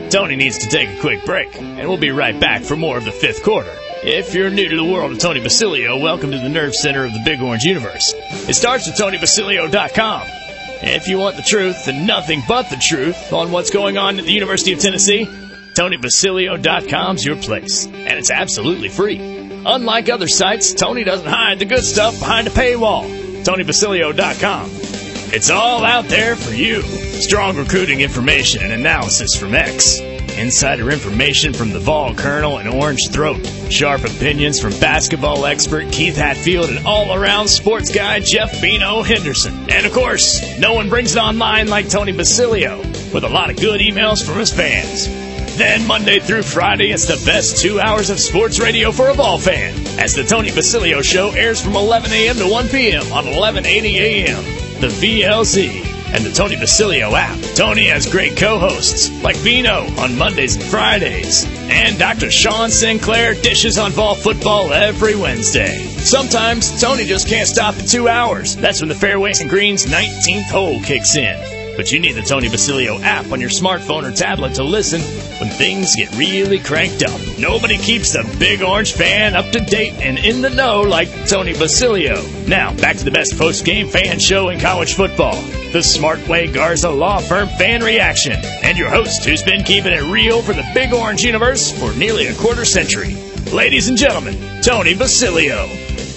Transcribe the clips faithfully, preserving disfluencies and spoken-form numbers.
Tony needs to take a quick break, and we'll be right back for more of the fifth quarter. If you're new to the world of Tony Basilio, welcome to the nerve center of the Big Orange universe. It starts with Tony Basilio dot com. If you want the truth and nothing but the truth on what's going on at the University of Tennessee, Tony Basilio dot com's your place, and it's absolutely free. Unlike other sites, Tony doesn't hide the good stuff behind a paywall. Tony Basilio dot com. It's all out there for you. Strong recruiting information and analysis from X. Insider information from the Vol Colonel and Orange Throat. Sharp opinions from basketball expert Keith Hatfield and all-around sports guy Jeff Bino Henderson. And, of course, no one brings it online like Tony Basilio, with a lot of good emails from his fans. Then, Monday through Friday, it's the best two hours of sports radio for a Vol fan, as the Tony Basilio Show airs from eleven a.m. to one p.m. on eleven eighty a.m. The V L Z. And the Tony Basilio app. Tony has great co-hosts like Vino on Mondays and Fridays. And Doctor Sean Sinclair dishes on Vol football every Wednesday. Sometimes Tony just can't stop at two hours. That's when the Fairways and Greens nineteenth hole kicks in. But you need the Tony Basilio app on your smartphone or tablet to listen when things get really cranked up. Nobody keeps the Big Orange fan up to date and in the know like Tony Basilio. Now, back to the best post-game fan show in college football, the Smartway Garza Law Firm Fan Reaction, and your host who's been keeping it real for the Big Orange universe for nearly a quarter century. Ladies and gentlemen, Tony Basilio.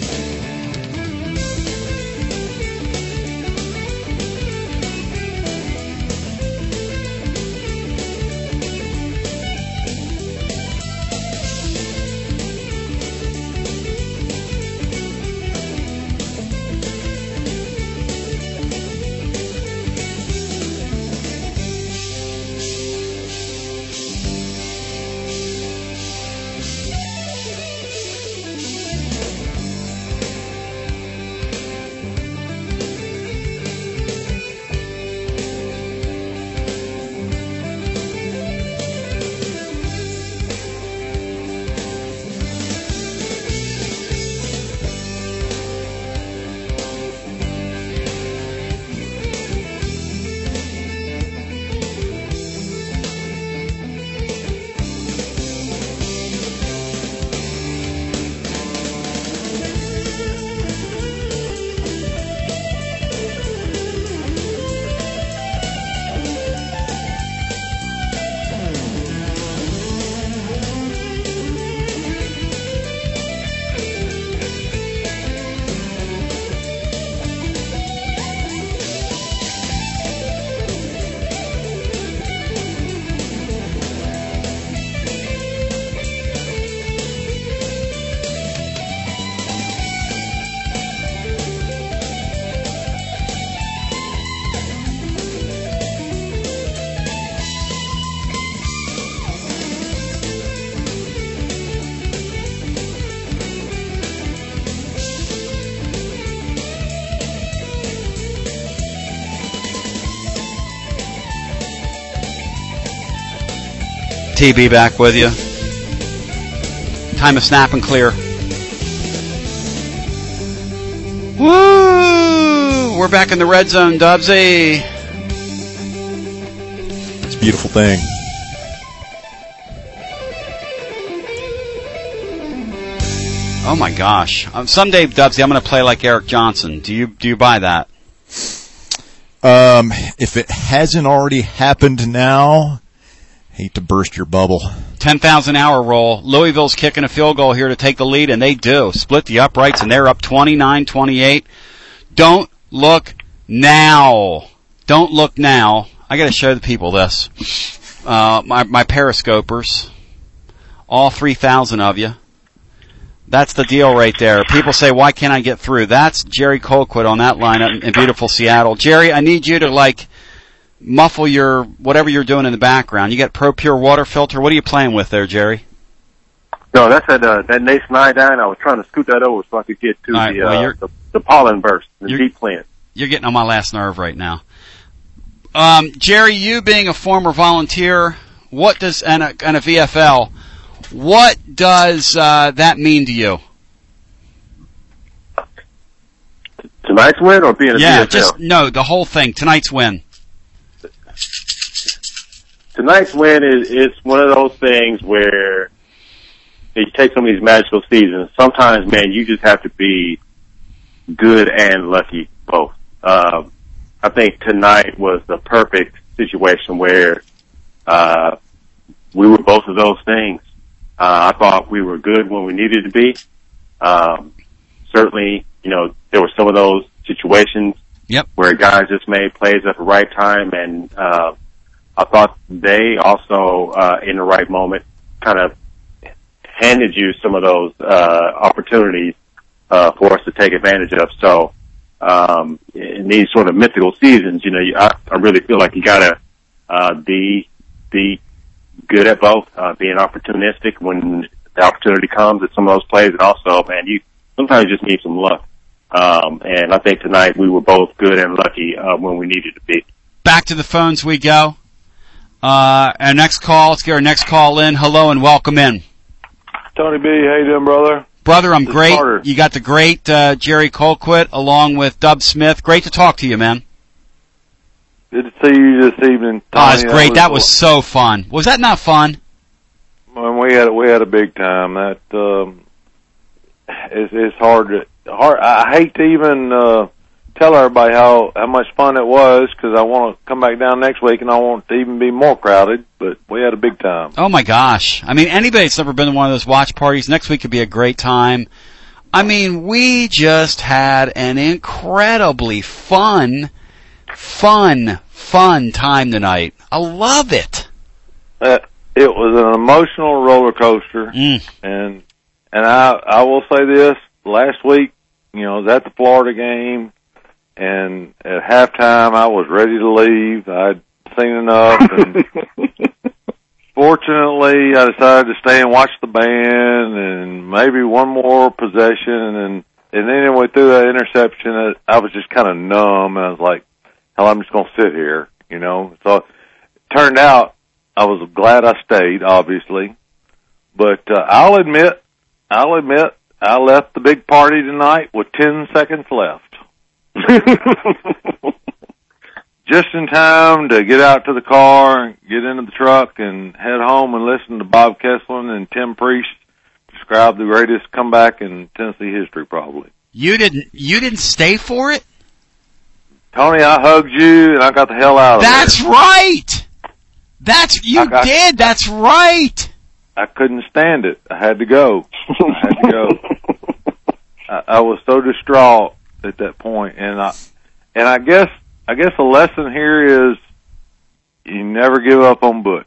T B back with you. Time to snap and clear. Woo! We're back in the red zone, Dubsy. It's a beautiful thing. Oh my gosh! Um, someday, Dubsy, I'm going to play like Eric Johnson. Do you do you buy that? Um, if it hasn't already happened now. Hate to burst your bubble. ten thousand hour roll. Louisville's kicking a field goal here to take the lead, and they do. Split the uprights, and they're up twenty-nine twenty-eight. Don't look now. Don't look now. I got to show the people this. Uh, my, my periscopers. All three thousand of you. That's the deal right there. People say, why can't I get through? That's Jerry Colquitt on that lineup in beautiful Seattle. Jerry, I need you to, like, muffle your whatever you're doing in the background. You got Pro Pure water filter. What are you playing with there, Jerry? No, that's that uh, that Nation iodine. I was trying to scoot that over so I could get to right, the, well, uh, the the pollen burst, the deep cleanse. You're getting on my last nerve right now. Um, Jerry, you being a former volunteer, what does and a, and a V F L, what does uh, that mean to you? Tonight's win or being a yeah, V F L? just no, the whole thing. Tonight's win. tonight's win is it's one of those things where you take some of these magical seasons. Sometimes, man, you just have to be good and lucky both. Uh, I think tonight was the perfect situation where uh, we were both of those things. Uh, I thought we were good when we needed to be. Um, certainly, you know, there were some of those situations yep. where guys just made plays at the right time, and uh, I thought they also, uh, in the right moment, kind of handed you some of those uh, opportunities uh, for us to take advantage of. So um, in these sort of mythical seasons, you know, you, I, I really feel like you got to uh, be be good at both, uh, being opportunistic when the opportunity comes at some of those plays, and also, man, you sometimes just need some luck. Um, and I think tonight we were both good and lucky uh, when we needed to be. Back to the phones we go. Uh, our next call, let's get our next call in. Hello and welcome in. Tony B, how you doing, brother? Brother, I'm This great. Carter. You got the great uh, Jerry Colquitt along with Dub Smith. Great to talk to you, man. Good to see you this evening, Tony. Oh, it's great. That was so fun. Was that not fun? When we had we had a big time. That um, it's, it's hard to hard. I hate to even uh, tell everybody how how much fun it was, because I want to come back down next week and I want it to even be more crowded. But we had a big time. Oh my gosh! I mean, anybody that's never been to one of those watch parties, next week could be a great time. I mean, we just had an incredibly fun, fun, fun time tonight. I love it. Uh, it was an emotional roller coaster, Mm. and and I I will say this: last week, you know, I was at the Florida game, and at halftime I was ready to leave. I'd seen enough, and fortunately, I decided to stay and watch the band, and maybe one more possession, and and then we threw that interception. I was just kind of numb, and I was like, hell, I'm just going to sit here, you know. So it turned out I was glad I stayed, obviously. But uh, I'll admit, I'll admit, I left the big party tonight with ten seconds left. Just in time to get out to the car, get into the truck, and head home and listen to Bob Kesselman and Tim Priest describe the greatest comeback in Tennessee history, probably. You didn't. You didn't stay for it. Tony, I hugged you, and I got the hell out of That's there. right. That's you I got- did. That's right. I couldn't stand it. I had to go. I had to go. I, I was so distraught at that point, and I, and I guess, I guess the lesson here is you never give up on Butch.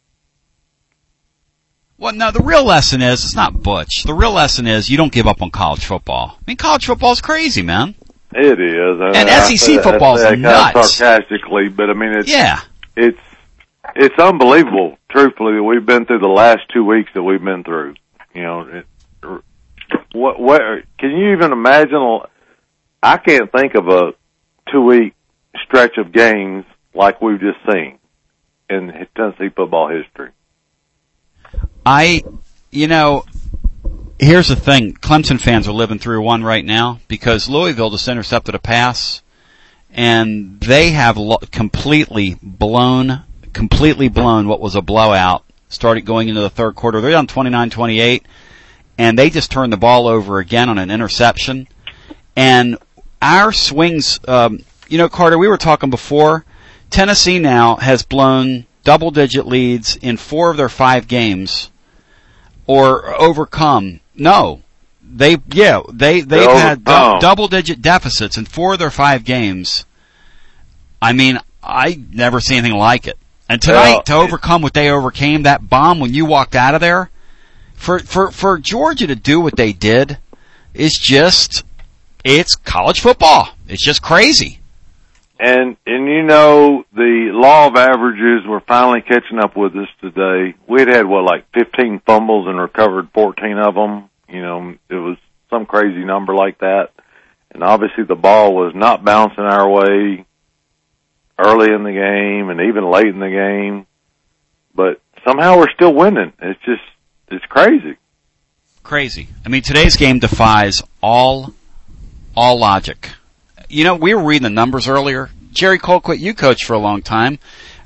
Well, no, the real lesson is it's not Butch. The real lesson is you don't give up on college football. I mean, college football's crazy, man. It is, And I S E C say that- football is I say that kind of nuts. sarcastically, but I mean, it's Yeah. it's it's unbelievable. Truthfully, that we've been through the last two weeks that we've been through. You know, it, what what can you even imagine? I can't think of a two week stretch of games like we've just seen in Tennessee football history. I, you know, here's the thing. Clemson fans are living through one right now because Louisville just intercepted a pass, and they have lo- completely blown, completely blown what was a blowout. Started going into the third quarter. They're down twenty-nine twenty-eight, and they just turned the ball over again on an interception. And our swings, um, you know, Carter, we were talking before. Tennessee now has blown double-digit leads in four of their five games, or overcome. No, they yeah they they've They're had du- overcome. double-digit deficits in four of their five games. I mean, I never see anything like it. And tonight, Well, to overcome what they overcame, that bomb when you walked out of there, for for for Georgia to do what they did, is just it's college football. It's just crazy. And and you know, the law of averages were finally catching up with us today. We'd had what, like fifteen fumbles and recovered fourteen of them. You know, it was some crazy number like that. And obviously the ball was not bouncing our way early in the game and even late in the game. But somehow we're still winning. It's just it's crazy. Crazy. I mean, today's game defies all all logic. You know, we were reading the numbers earlier. Jerry Colquitt, you coached for a long time.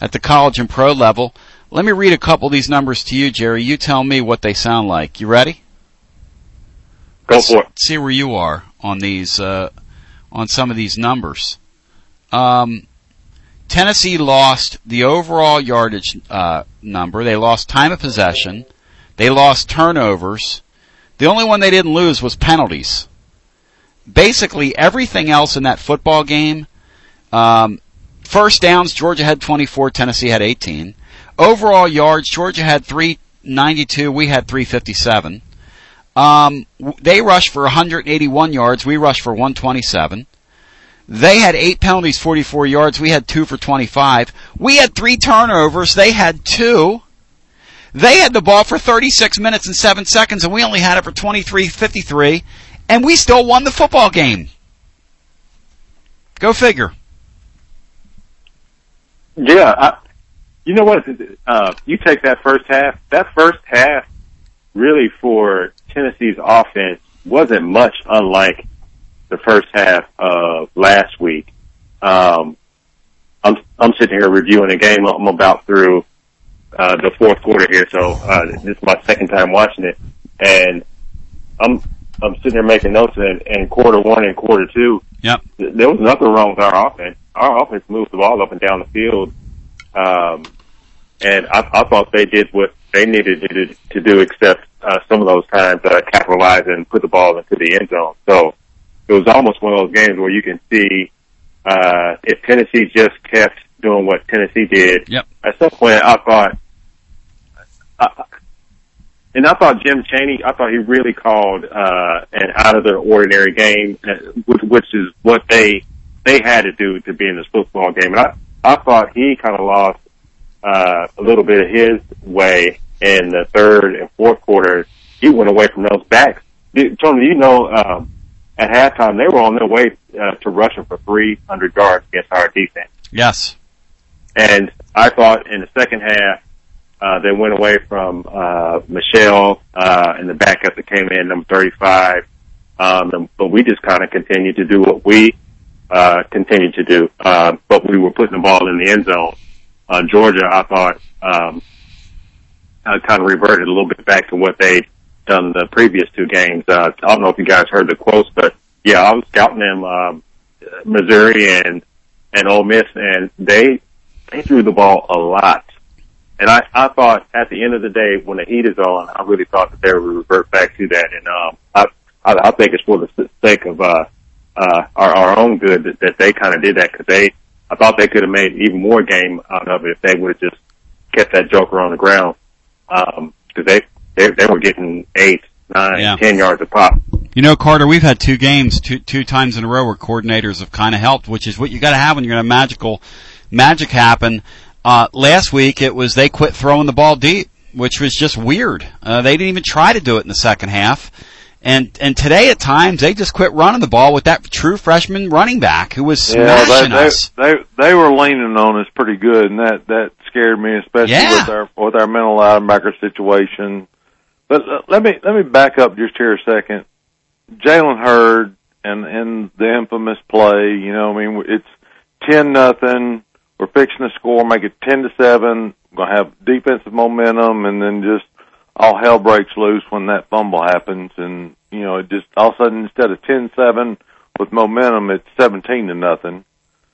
at the college and pro level. Let me read a couple of these numbers to you, Jerry. You tell me what they sound like. You ready? Go for it. Let's see where you are on these, uh, on some of these numbers. Um, Tennessee lost the overall yardage uh, number. They lost time of possession. They lost turnovers. The only one they didn't lose was penalties. Basically, everything else in that football game, um, first downs, Georgia had twenty-four, Tennessee had eighteen. Overall yards, Georgia had three ninety-two, we had three fifty-seven. Um, they rushed for one hundred eighty-one yards, we rushed for one twenty-seven. They had eight penalties, forty-four yards, we had two for twenty-five. We had three turnovers, they had two. They had the ball for thirty-six minutes and seven seconds, and we only had it for twenty-three fifty-three, and we still won the football game. Go figure. Yeah, I, you know what? Uh, you take that first half. That first half, really for Tennessee's offense, wasn't much unlike the first half of last week. Um, I'm I'm sitting here reviewing a game. I'm about through uh, the fourth quarter here, so uh, this is my second time watching it, and I'm I'm sitting here making notes. In, in quarter one and quarter two, yep, there was nothing wrong with our offense. Our offense moved the ball up and down the field, um, and I, I thought they did what they needed to, to do, except uh, some of those times uh, capitalize and put the ball into the end zone. So it was almost one of those games where you can see uh, if Tennessee just kept doing what Tennessee did. Yep. At some point, I thought, I, and I thought Jim Chaney, I thought he really called uh, an out of the ordinary game, which, which is what they they had to do to be in this football game. And I, I thought he kind of lost uh, a little bit of his way in the third and fourth quarters. He went away from those backs. Tony, you know, um, at halftime, they were on their way uh, to rushing for three hundred yards against our defense. Yes. And I thought in the second half, uh, they went away from uh, Michelle uh, and the backup that came in, number thirty-five. Um, but we just kind of continued to do what we uh, continued to do. Uh, but we were putting the ball in the end zone. Uh, Georgia, I thought, um, uh, kind of reverted a little bit back to what they'd done the previous two games. Uh, I don't know if you guys heard the quotes, but yeah, I was scouting them, um, Missouri and, and Ole Miss, and they, they threw the ball a lot. And I, I thought at the end of the day, when the heat is on, I really thought that they would revert back to that. And, um, I, I, I think it's for the sake of, uh, uh, our, our own good that, that they kind of did that, because they, I thought they could have made even more game out of it if they would have just kept that joker on the ground. Um, cause they, they, they were getting eight, nine, yeah. ten yards a pop. You know, Carter, we've had two games, two, two times in a row where coordinators have kind of helped, which is what you got to have when you're going to have magical magic happen. Uh, last week it was they quit throwing the ball deep, which was just weird. Uh, they didn't even try to do it in the second half. And, and today at times they just quit running the ball with that true freshman running back who was smashing yeah, they, us. They, they, they were leaning on us pretty good, and that, that scared me, especially yeah. with our, with our middle linebacker situation. But uh, let me, let me back up just here a second. Jalen Hurd and, and the infamous play, you know, I mean, it's ten nothing. We're fixing to score, make it ten to seven. We're going to have defensive momentum, and then just all hell breaks loose when that fumble happens. And, you know, it just all of a sudden, instead of ten seven with momentum, it's seventeen to nothing.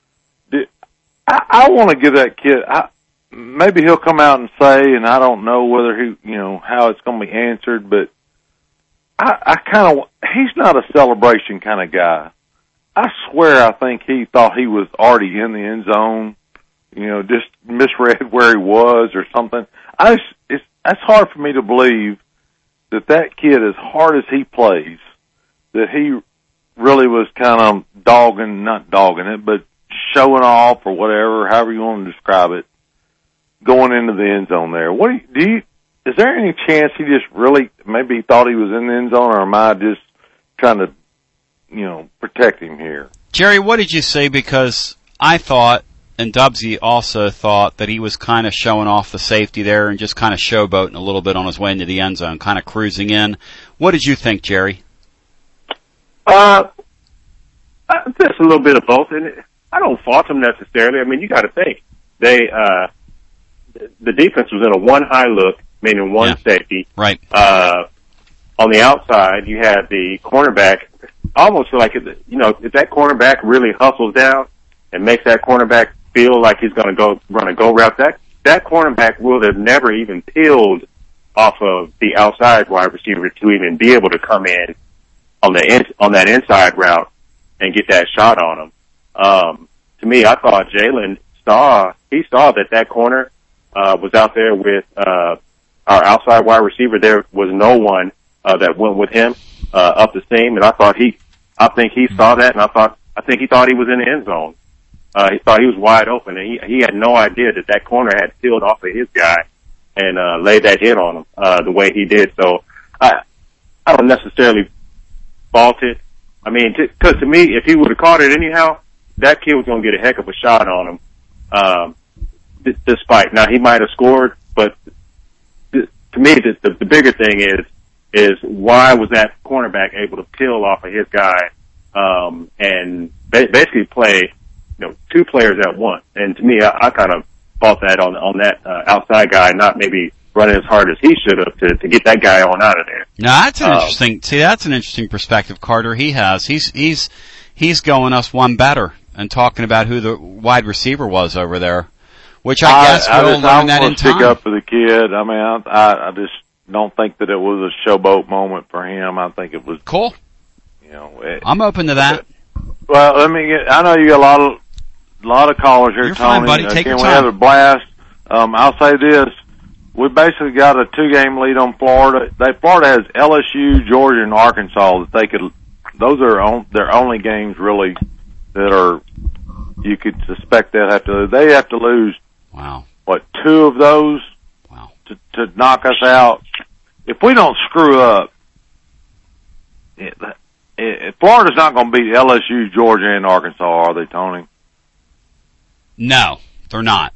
I, I want to give that kid, I, maybe he'll come out and say, and I don't know whether he, you know, how it's going to be answered, but I, I kind of, he's not a celebration kind of guy. I swear I think he thought he was already in the end zone, you know, just misread where he was or something. I just, it's, that's hard for me to believe that that kid, as hard as he plays, that he really was kind of dogging, not dogging it, but showing off or whatever, however you want to describe it, going into the end zone there. What do you, do you, is there any chance he just really, maybe he thought he was in the end zone, or am I just trying to, you know, protect him here? Jerry, what did you say? Because I thought, and Dubsy also thought, that he was kind of showing off the safety there and just kind of showboating a little bit on his way into the end zone, kind of cruising in. What did you think, Jerry? Uh, just a little bit of both, and I don't fault him necessarily. I mean, you got to think they uh the defense was in a one high look, meaning one Yeah. safety. Right. Uh, on the outside, you had the cornerback, almost like, you know, if that cornerback really hustles down and makes that cornerback feel like he's going to go run a go route, that that cornerback would have never even peeled off of the outside wide receiver to even be able to come in on the in, on that inside route and get that shot on him. Um, to me, I thought Jalen saw he saw that that corner uh, was out there with uh, our outside wide receiver. There was no one uh, that went with him uh, up the seam, and I thought he, I think he saw that, and I thought I think he thought he was in the end zone. Uh, he thought he was wide open, and he he had no idea that that corner had peeled off of his guy and uh, laid that hit on him uh, the way he did. So I I don't necessarily fault it. I mean, because to me, if he would have caught it anyhow, that kid was going to get a heck of a shot on him. Um, d- despite now he might have scored, but th- to me, the, the the bigger thing is is why was that cornerback able to peel off of his guy um, and ba- basically play, you know, two players at once? And to me, I, I kind of fault that on on that uh, outside guy, not maybe running as hard as he should have to to get that guy on out of there. Now that's an Um, interesting. See, that's an interesting perspective, Carter. He has. He's he's he's going us one better and talking about who the wide receiver was over there, which I, guess I we'll just, learn I that in want to stick time. up for the kid. I mean, I, I, I just don't think that it was a showboat moment for him. I think it was, Cool. you know. It, I'm open to that. well, let me get. I know you got a lot of, a lot of callers here, You're Tony. fine, buddy. Take Again, your we time. had a blast. Um, I'll say this: we basically got a two-game lead on Florida. They Florida has L S U, Georgia, and Arkansas that they could. Those are on, their only games really that are. You could suspect they'll have to. They have to lose. Wow. What, two of those Wow. to, to knock us out? If we don't screw up, it, it, Florida's not going to beat L S U, Georgia, and Arkansas, are they, Tony? No, they're not.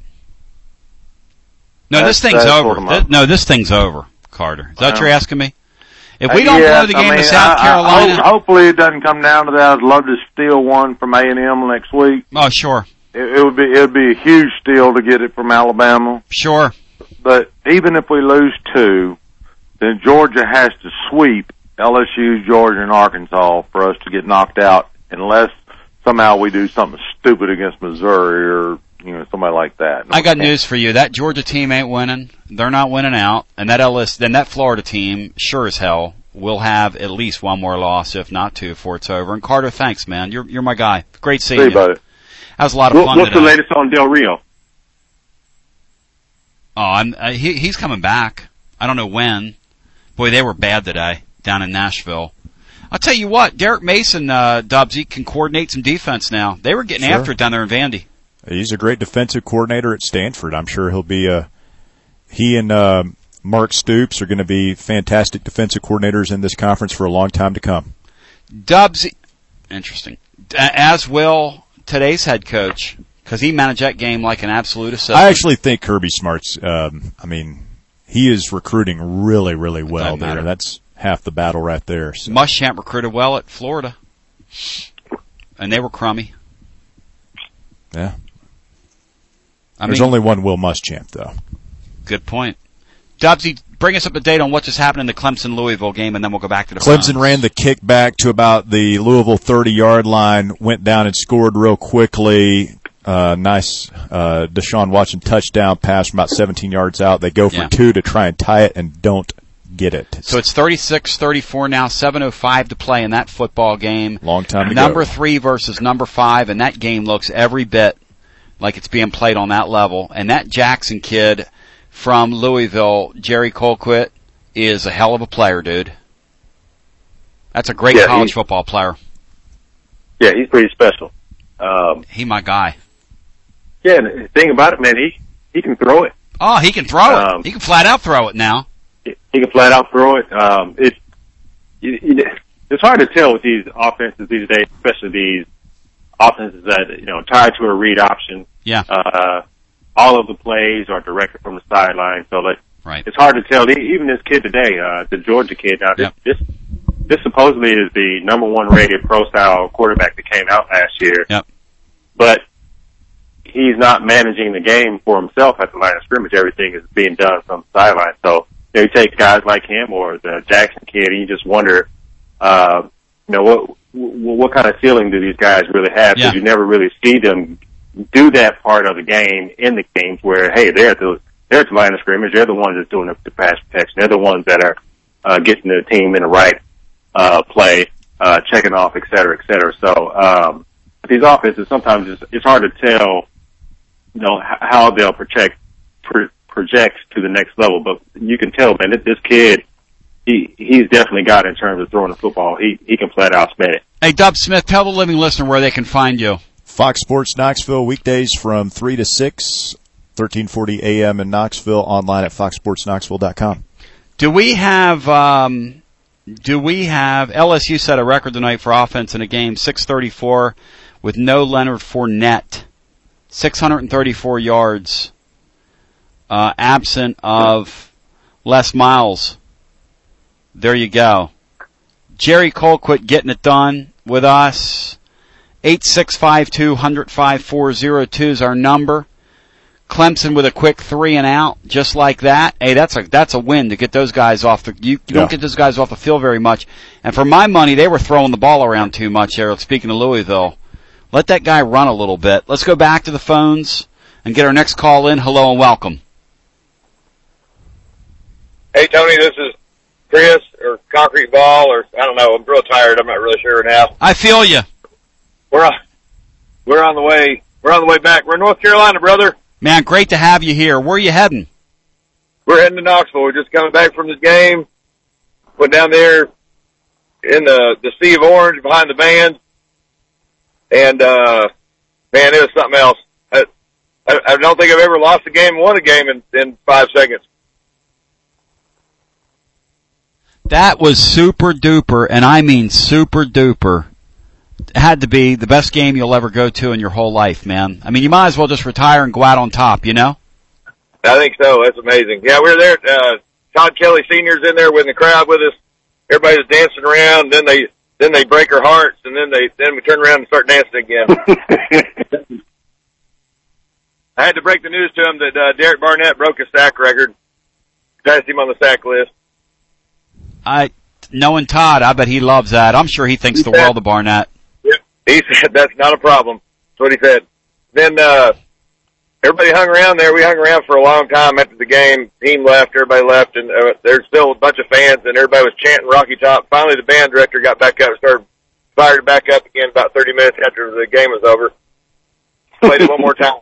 No, That's- this thing's that's over. sort of my- Th- no, this thing's over, Carter. Is that what Well, you're asking me? If we don't Yeah, blow the game I mean, to South I, Carolina, I hope, hopefully it doesn't come down to that. I'd love to steal one from A and M next week. oh sure, It, it would be it would be a huge steal to get it from Alabama. sure. But even if we lose two, then Georgia has to sweep L S U, Georgia, and Arkansas for us to get knocked out, unless somehow we do something stupid against Missouri or you know somebody like that. I got news for you. That Georgia team ain't winning. They're not winning out, and that L S, then that Florida team, sure as hell, will have at least one more loss, if not two, before it's over. And Carter, thanks, man. You're you're my guy. Great seeing See, you. buddy. That was a lot of What, fun what's today. the latest on Del Rio? Oh, I'm, uh, he he's coming back. I don't know when. Boy, they were bad today down in Nashville. I'll tell you what, Derek Mason, uh, Dubsy, can coordinate some defense now. They were getting Sure. after it down there in Vandy. He's a great defensive coordinator at Stanford. I'm sure he'll be a. He and uh, Mark Stoops are going to be fantastic defensive coordinators in this conference for a long time to come. Dubsy, interesting. As will today's head coach, because he managed that game like an absolute assistant. I actually think Kirby Smart's. Um, I mean, he is recruiting really, really well Doesn't there. matter. That's half the battle right there. So. Muschamp recruited well at Florida, and they were crummy. Yeah. I There's mean, only one Will Muschamp, though. good point. Dubsy, bring us up to date on what just happened in the Clemson-Louisville game, and then we'll go back to the Clemson Browns. ran the kick back to about the Louisville thirty-yard line, went down and scored real quickly. Uh, nice uh, Deshaun Watson touchdown pass from about seventeen yards out. They go for Yeah. two to try and tie it and don't get it. So it's thirty-six thirty-four now, seven oh five to play in that football game. Long time to Number go. three versus number five, and that game looks every bit like it's being played on that level. And that Jackson kid from Louisville, Jerry Colquitt, is a hell of a player, dude. That's a great Yeah, college he- football player. Yeah, he's pretty special. Um, He my guy. yeah, and the thing about it, man, he he can throw it. Oh, he can throw Um, it. He can flat out throw it now. He can flat out throw it. Um, it's you, you, it's hard to tell with these offenses these days, especially these offenses that you know tied to a read option. Yeah. Uh, all of the plays are directed from the sideline, so like Right. it's hard to tell. E- Even this kid today, uh, the Georgia kid, now this, Yep. this this supposedly is the number one rated pro style quarterback that came out last year. Yep. But he's not managing the game for himself at the line of scrimmage. Everything is being done from the sideline. So you, know, you take guys like him or the Jackson kid, and you just wonder, uh, you know, what what kind of ceiling do these guys really have? Because Yeah. you never really see them do that part of the game in the games where, hey, they're at the they're at the line of scrimmage. They're the ones that's doing the, the pass protection. They're the ones that are uh, getting the team in the right uh, play, uh, checking off, et cetera, et cetera. So um, these offenses sometimes it's, it's hard to tell, you know, how they'll project pro- project to the next level. But you can tell, man, that this kid, he he's definitely got it in terms of throwing the football. He he can flat out spin it. Hey, Dub Smith, tell the living listener where they can find you. Fox Sports Knoxville, weekdays from three to six, thirteen forty a.m. in Knoxville, online at fox sports knoxville dot com. Do we have, um, do we have, L S U set a record tonight for offense in a game, six thirty-four, with no Leonard Fournette, six hundred thirty-four yards, uh, absent of Les Miles. There you go. Jerry Colquitt getting it done with us. eight six five two, one zero five, four zero two is our number. Clemson with a quick three and out, just like that. Hey, that's a that's a win to get those guys off the. You, you Yeah. don't get those guys off the field very much. And for my money, they were throwing the ball around too much there. Speaking of Louisville, let that guy run a little bit. Let's go back to the phones and get our next call in. Hello and welcome. Hey, Tony, this is Chris or Concrete Ball, or I don't know. I'm real tired. I'm not really sure now. I feel you. We're on, we're on the way. We're on the way back. We're in North Carolina, brother. Man, great to have you here. Where are you heading? We're heading to Knoxville. We're just coming back from this game. Went down there in the the sea of orange behind the band, and uh, man, it was something else. I, I, I don't think I've ever lost a game and won a game in, in five seconds. That was super duper, and I mean super duper. It had to be the best game you'll ever go to in your whole life, man. I mean, you might as well just retire and go out on top, you know? I think so. That's amazing. Yeah, we were there. Uh, Todd Kelly Senior's in there with the crowd with us. Everybody's dancing around. Then they then they break our hearts, and then they then we turn around and start dancing again. I had to break the news to him that uh, Derek Barnett broke his sack record. Passed him on the sack list. I, knowing Todd, I bet he loves that. I'm sure he thinks He the said- world of Barnett. Yep. He said that's not a problem. That's what he said. Then uh, everybody hung around there. We hung around for a long time after the game. Team left, everybody left, and uh, there's still a bunch of fans, and everybody was chanting Rocky Top. Finally, the band director got back up and started fired it back up again about thirty minutes after the game was over. Played it one more time.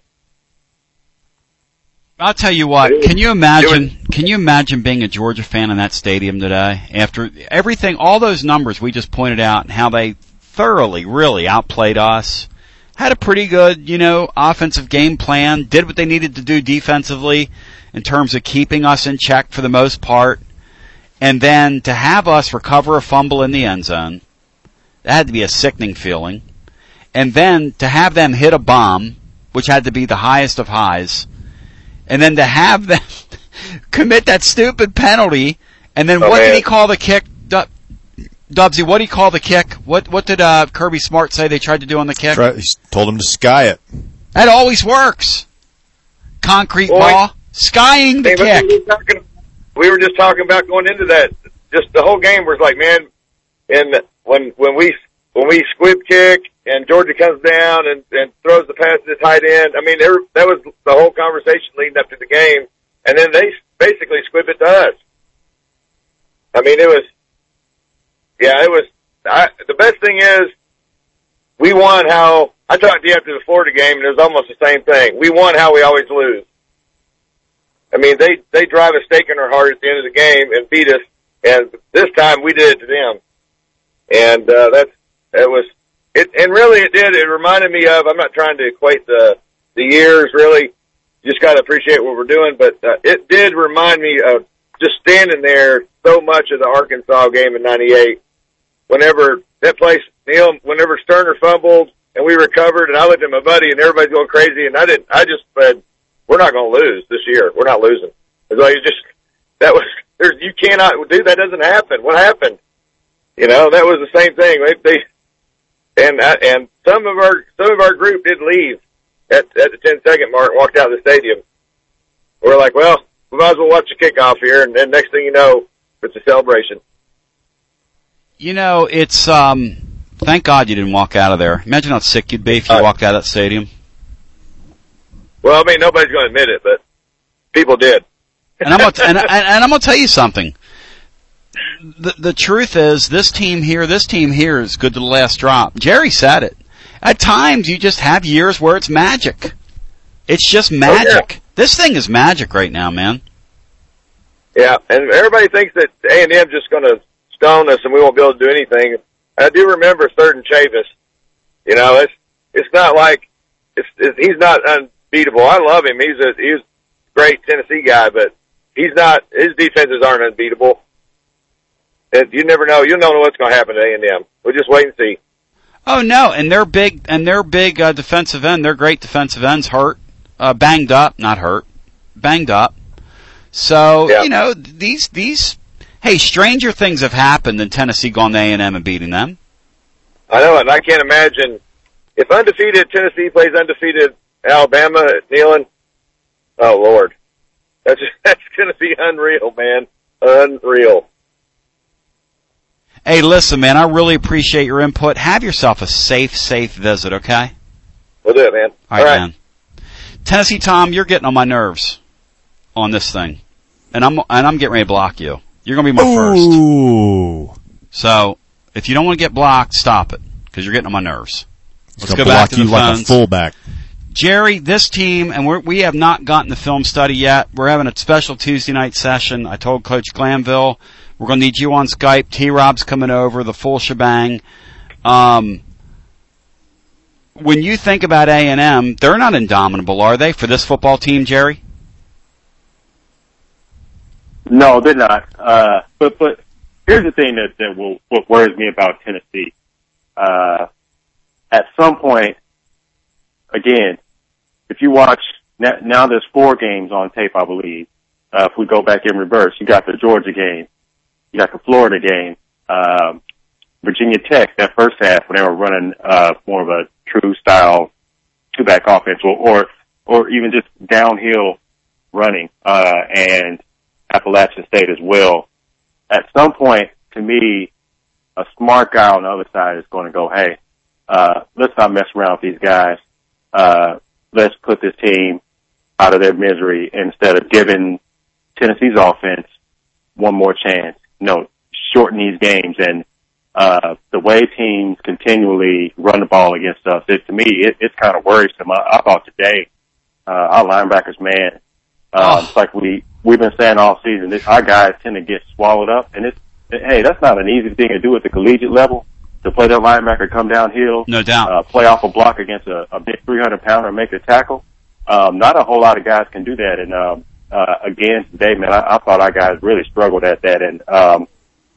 I'll tell you what, can you imagine, can you imagine being a Georgia fan in that stadium today? After everything, all those numbers we just pointed out and how they thoroughly, really outplayed us. Had a pretty good, you know, offensive game plan, did what they needed to do defensively in terms of keeping us in check for the most part. And then to have us recover a fumble in the end zone, that had to be a sickening feeling. And then to have them hit a bomb, which had to be the highest of highs, and then to have them commit that stupid penalty, and then Oh, what man. did he call the kick? Du- Dubsy, what did he call the kick? What what did uh, Kirby Smart say they tried to do on the kick? Try, he told him to sky it. That always works. Concrete Boy. ball, skying the Hey, but kick. we were talking- We were just talking about going into that. Just the whole game was like, man, and when when we when we squib kick and Georgia comes down and, and throws the pass to the tight end, I mean, there, that was the whole conversation leading up to the game. And then they basically squibbed it to us. I mean, it was, yeah, it was. I, the best thing is we won how I talked to you after the Florida game, and it was almost the same thing. We won how we always lose. I mean, they, they drive a stake in our heart at the end of the game and beat us, and this time we did it to them. And, uh, that's, it was, it, and really it did, it reminded me of, I'm not trying to equate the, the years really, just gotta appreciate what we're doing, but, uh, it did remind me of just standing there so much of the Arkansas game in ninety-eight. Whenever that place, Neil, whenever Sterner fumbled and we recovered, and I looked at my buddy and everybody's going crazy, and I didn't, I just said, we're not going to lose this year. We're not losing. It's like, just, that was, there's, you cannot, dude, that doesn't happen. What happened? You know, that was the same thing. They, they and, and some of our, some of our group did leave. at, at the ten second mark and walked out of the stadium. We're like, well, we might as well watch the kickoff here, and then next thing you know, it's a celebration. You know, it's, um, thank God you didn't walk out of there. Imagine how sick you'd be if you uh, walked out of that stadium. Well, I mean, nobody's going to admit it, but people did. And I'm going to, and, and, and I'm going to tell you something. The, the truth is, this team here, this team here is good to the last drop. Jerry said it. At times, you just have years where it's magic. It's just magic. Oh, yeah. This thing is magic right now, man. Yeah, and everybody thinks that A and M just going to stone us and we won't be able to do anything. I do remember Third and Chavis. You know, it's it's not like it's, it's he's not unbeatable. I love him. He's a he's a great Tennessee guy, but he's not. His defenses aren't unbeatable. And you never know. You don't know what's going to happen to A and M. We'll just wait and see. Oh no, and they're big, and they're big uh, defensive end. They're great defensive ends. Hurt, uh, banged up, not hurt, banged up. So yeah. you know these these. Hey, stranger things have happened than Tennessee going to A and M and beating them. I know, and I can't imagine if undefeated Tennessee plays undefeated Alabama at Neyland. Oh Lord, that's just, that's going to be unreal, man, unreal. Hey, listen, man, I really appreciate your input. Have yourself a safe, safe visit, okay? We'll do it, man. All right, All right. man. Tennessee Tom, you're getting on my nerves on this thing, and I'm and I'm getting ready to block you. You're going to be my Ooh. first. So, if you don't want to get blocked, stop it, because you're getting on my nerves. Let's go back to the you phones. Like a fullback. Jerry, this team, and we're, we have not gotten the film study yet. We're having a special Tuesday night session. I told Coach Glanville we're going to need you on Skype. T-Rob's coming over, the full shebang. Um, when you think about A and M, they're not indomitable, are they, for this football team, Jerry? No, they're not. Uh, but, but here's the thing that, that will, what worries me about Tennessee. Uh, at some point, again, if you watch, now, now there's four games on tape, I believe. Uh, if we go back in reverse, you got the Georgia game, you got the Florida game, um, Virginia Tech, that first half when they were running, uh, more of a true style two-back offense or, or, or even just downhill running, uh, and Appalachian State as well. At some point, to me, a smart guy on the other side is going to go, hey, uh, let's not mess around with these guys. Uh, let's put this team out of their misery instead of giving Tennessee's offense one more chance. You know, shorten these games. And, uh, the way teams continually run the ball against us, it, to me, it, it's kind of worrisome. I, I thought today, uh, our linebackers, man, uh, oh. it's like we, we've been saying all season, this, our guys tend to get swallowed up. And it's, hey, that's not an easy thing to do at the collegiate level, to play that linebacker, come downhill. No doubt. Uh, play off a block against a, a big three hundred pounder and make a tackle. Um, not a whole lot of guys can do that. And, um, uh, again, today, man, I, I thought our guys really struggled at that. And, um,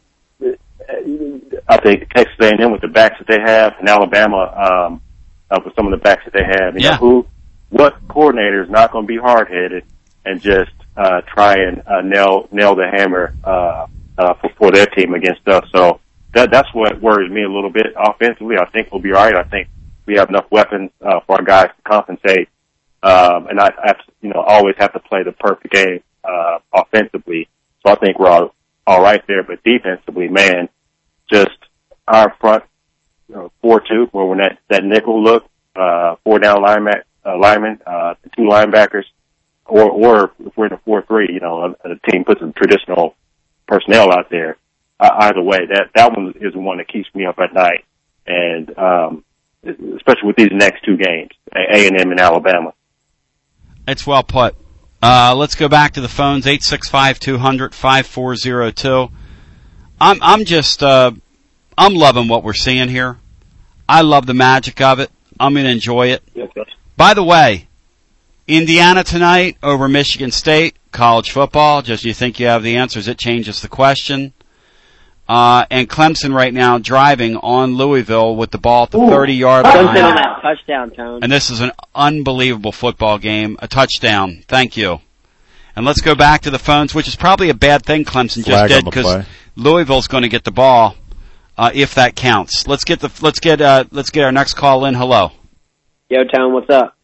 I think Texas A and M with the backs that they have, and Alabama, um, uh, with some of the backs that they have, you yeah. know, who, what coordinator is not going to be hard-headed and just, uh, try and, uh, nail, nail the hammer, uh, uh, for, for their team against us. So that, that's what worries me a little bit. Offensively, I think we'll be all right. I think we have enough weapons, uh, for our guys to compensate. Um, and I, I, you know, always have to play the perfect game, uh, offensively. So I think we're all, all right there. But defensively, man, just our front, you know, four two, where we're that, that nickel look, uh, four down lineman, uh, linemen, uh, two linebackers, or, or if we're in a four three, you know, a, a team puts some traditional personnel out there. Uh, either way, that, that one is the one that keeps me up at night. And, um, especially with these next two games, A and M and Alabama. It's well put. Uh, let's go back to the phones, eight six five, two hundred, five four zero two. I'm, I'm just, uh, I'm loving what we're seeing here. I love the magic of it. I'm going to enjoy it. Yes, yes. By the way, Indiana tonight over Michigan State, college football. Just you think you have the answers, it changes the question. Uh, and Clemson right now driving on Louisville with the ball at the thirty-yard line. Clemson on that touchdown, Tone. And this is an unbelievable football game. A touchdown. Thank you. And let's go back to the phones, which is probably a bad thing Clemson Flag just did because Louisville's going to get the ball, uh, if that counts. Let's get the, let's get, uh, let's get our next call in. Hello. Yo, Tone, what's up?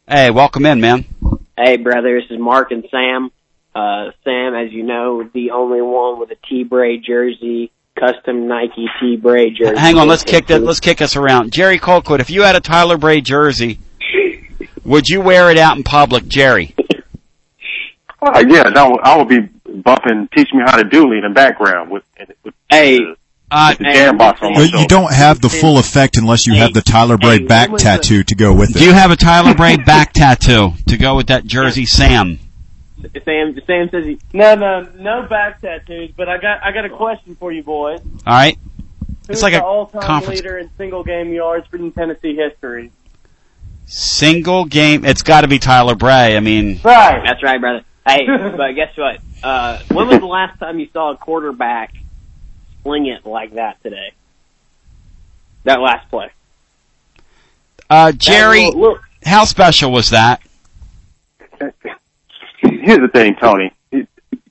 Hey, welcome in, man. Hey, brother, this is Mark and Sam. Uh, Sam, as you know, the only one with a T-Bray jersey, custom Nike T-Bray jersey. Hang on, let's kick that. Let's kick us around. Jerry Colquitt, if you had a Tyler Bray jersey, would you wear it out in public, Jerry? Uh, yeah, no, I would be bumping "Teach Me How to Dooley" in the background with, with hey, the, uh, with the jam box on my But shoulder. you don't have the full effect unless you have the Tyler Bray hey, back when was tattoo the- to go with it. Do you have a Tyler Bray back tattoo to go with that jersey, Sam? Sam, Sam says he, No, no, no back tattoos. But I got, I got a question for you, boys. All right. Who's It's like the a all-time conference. leader in single game yards in Tennessee history? Single game. It's got to be Tyler Bray. I mean, Right. that's right, brother. Hey, but guess what? Uh, when was the last time you saw a quarterback sling it like that today? That last play. uh, Jerry, That little- look, how special was that? Here's the thing, Tony. the,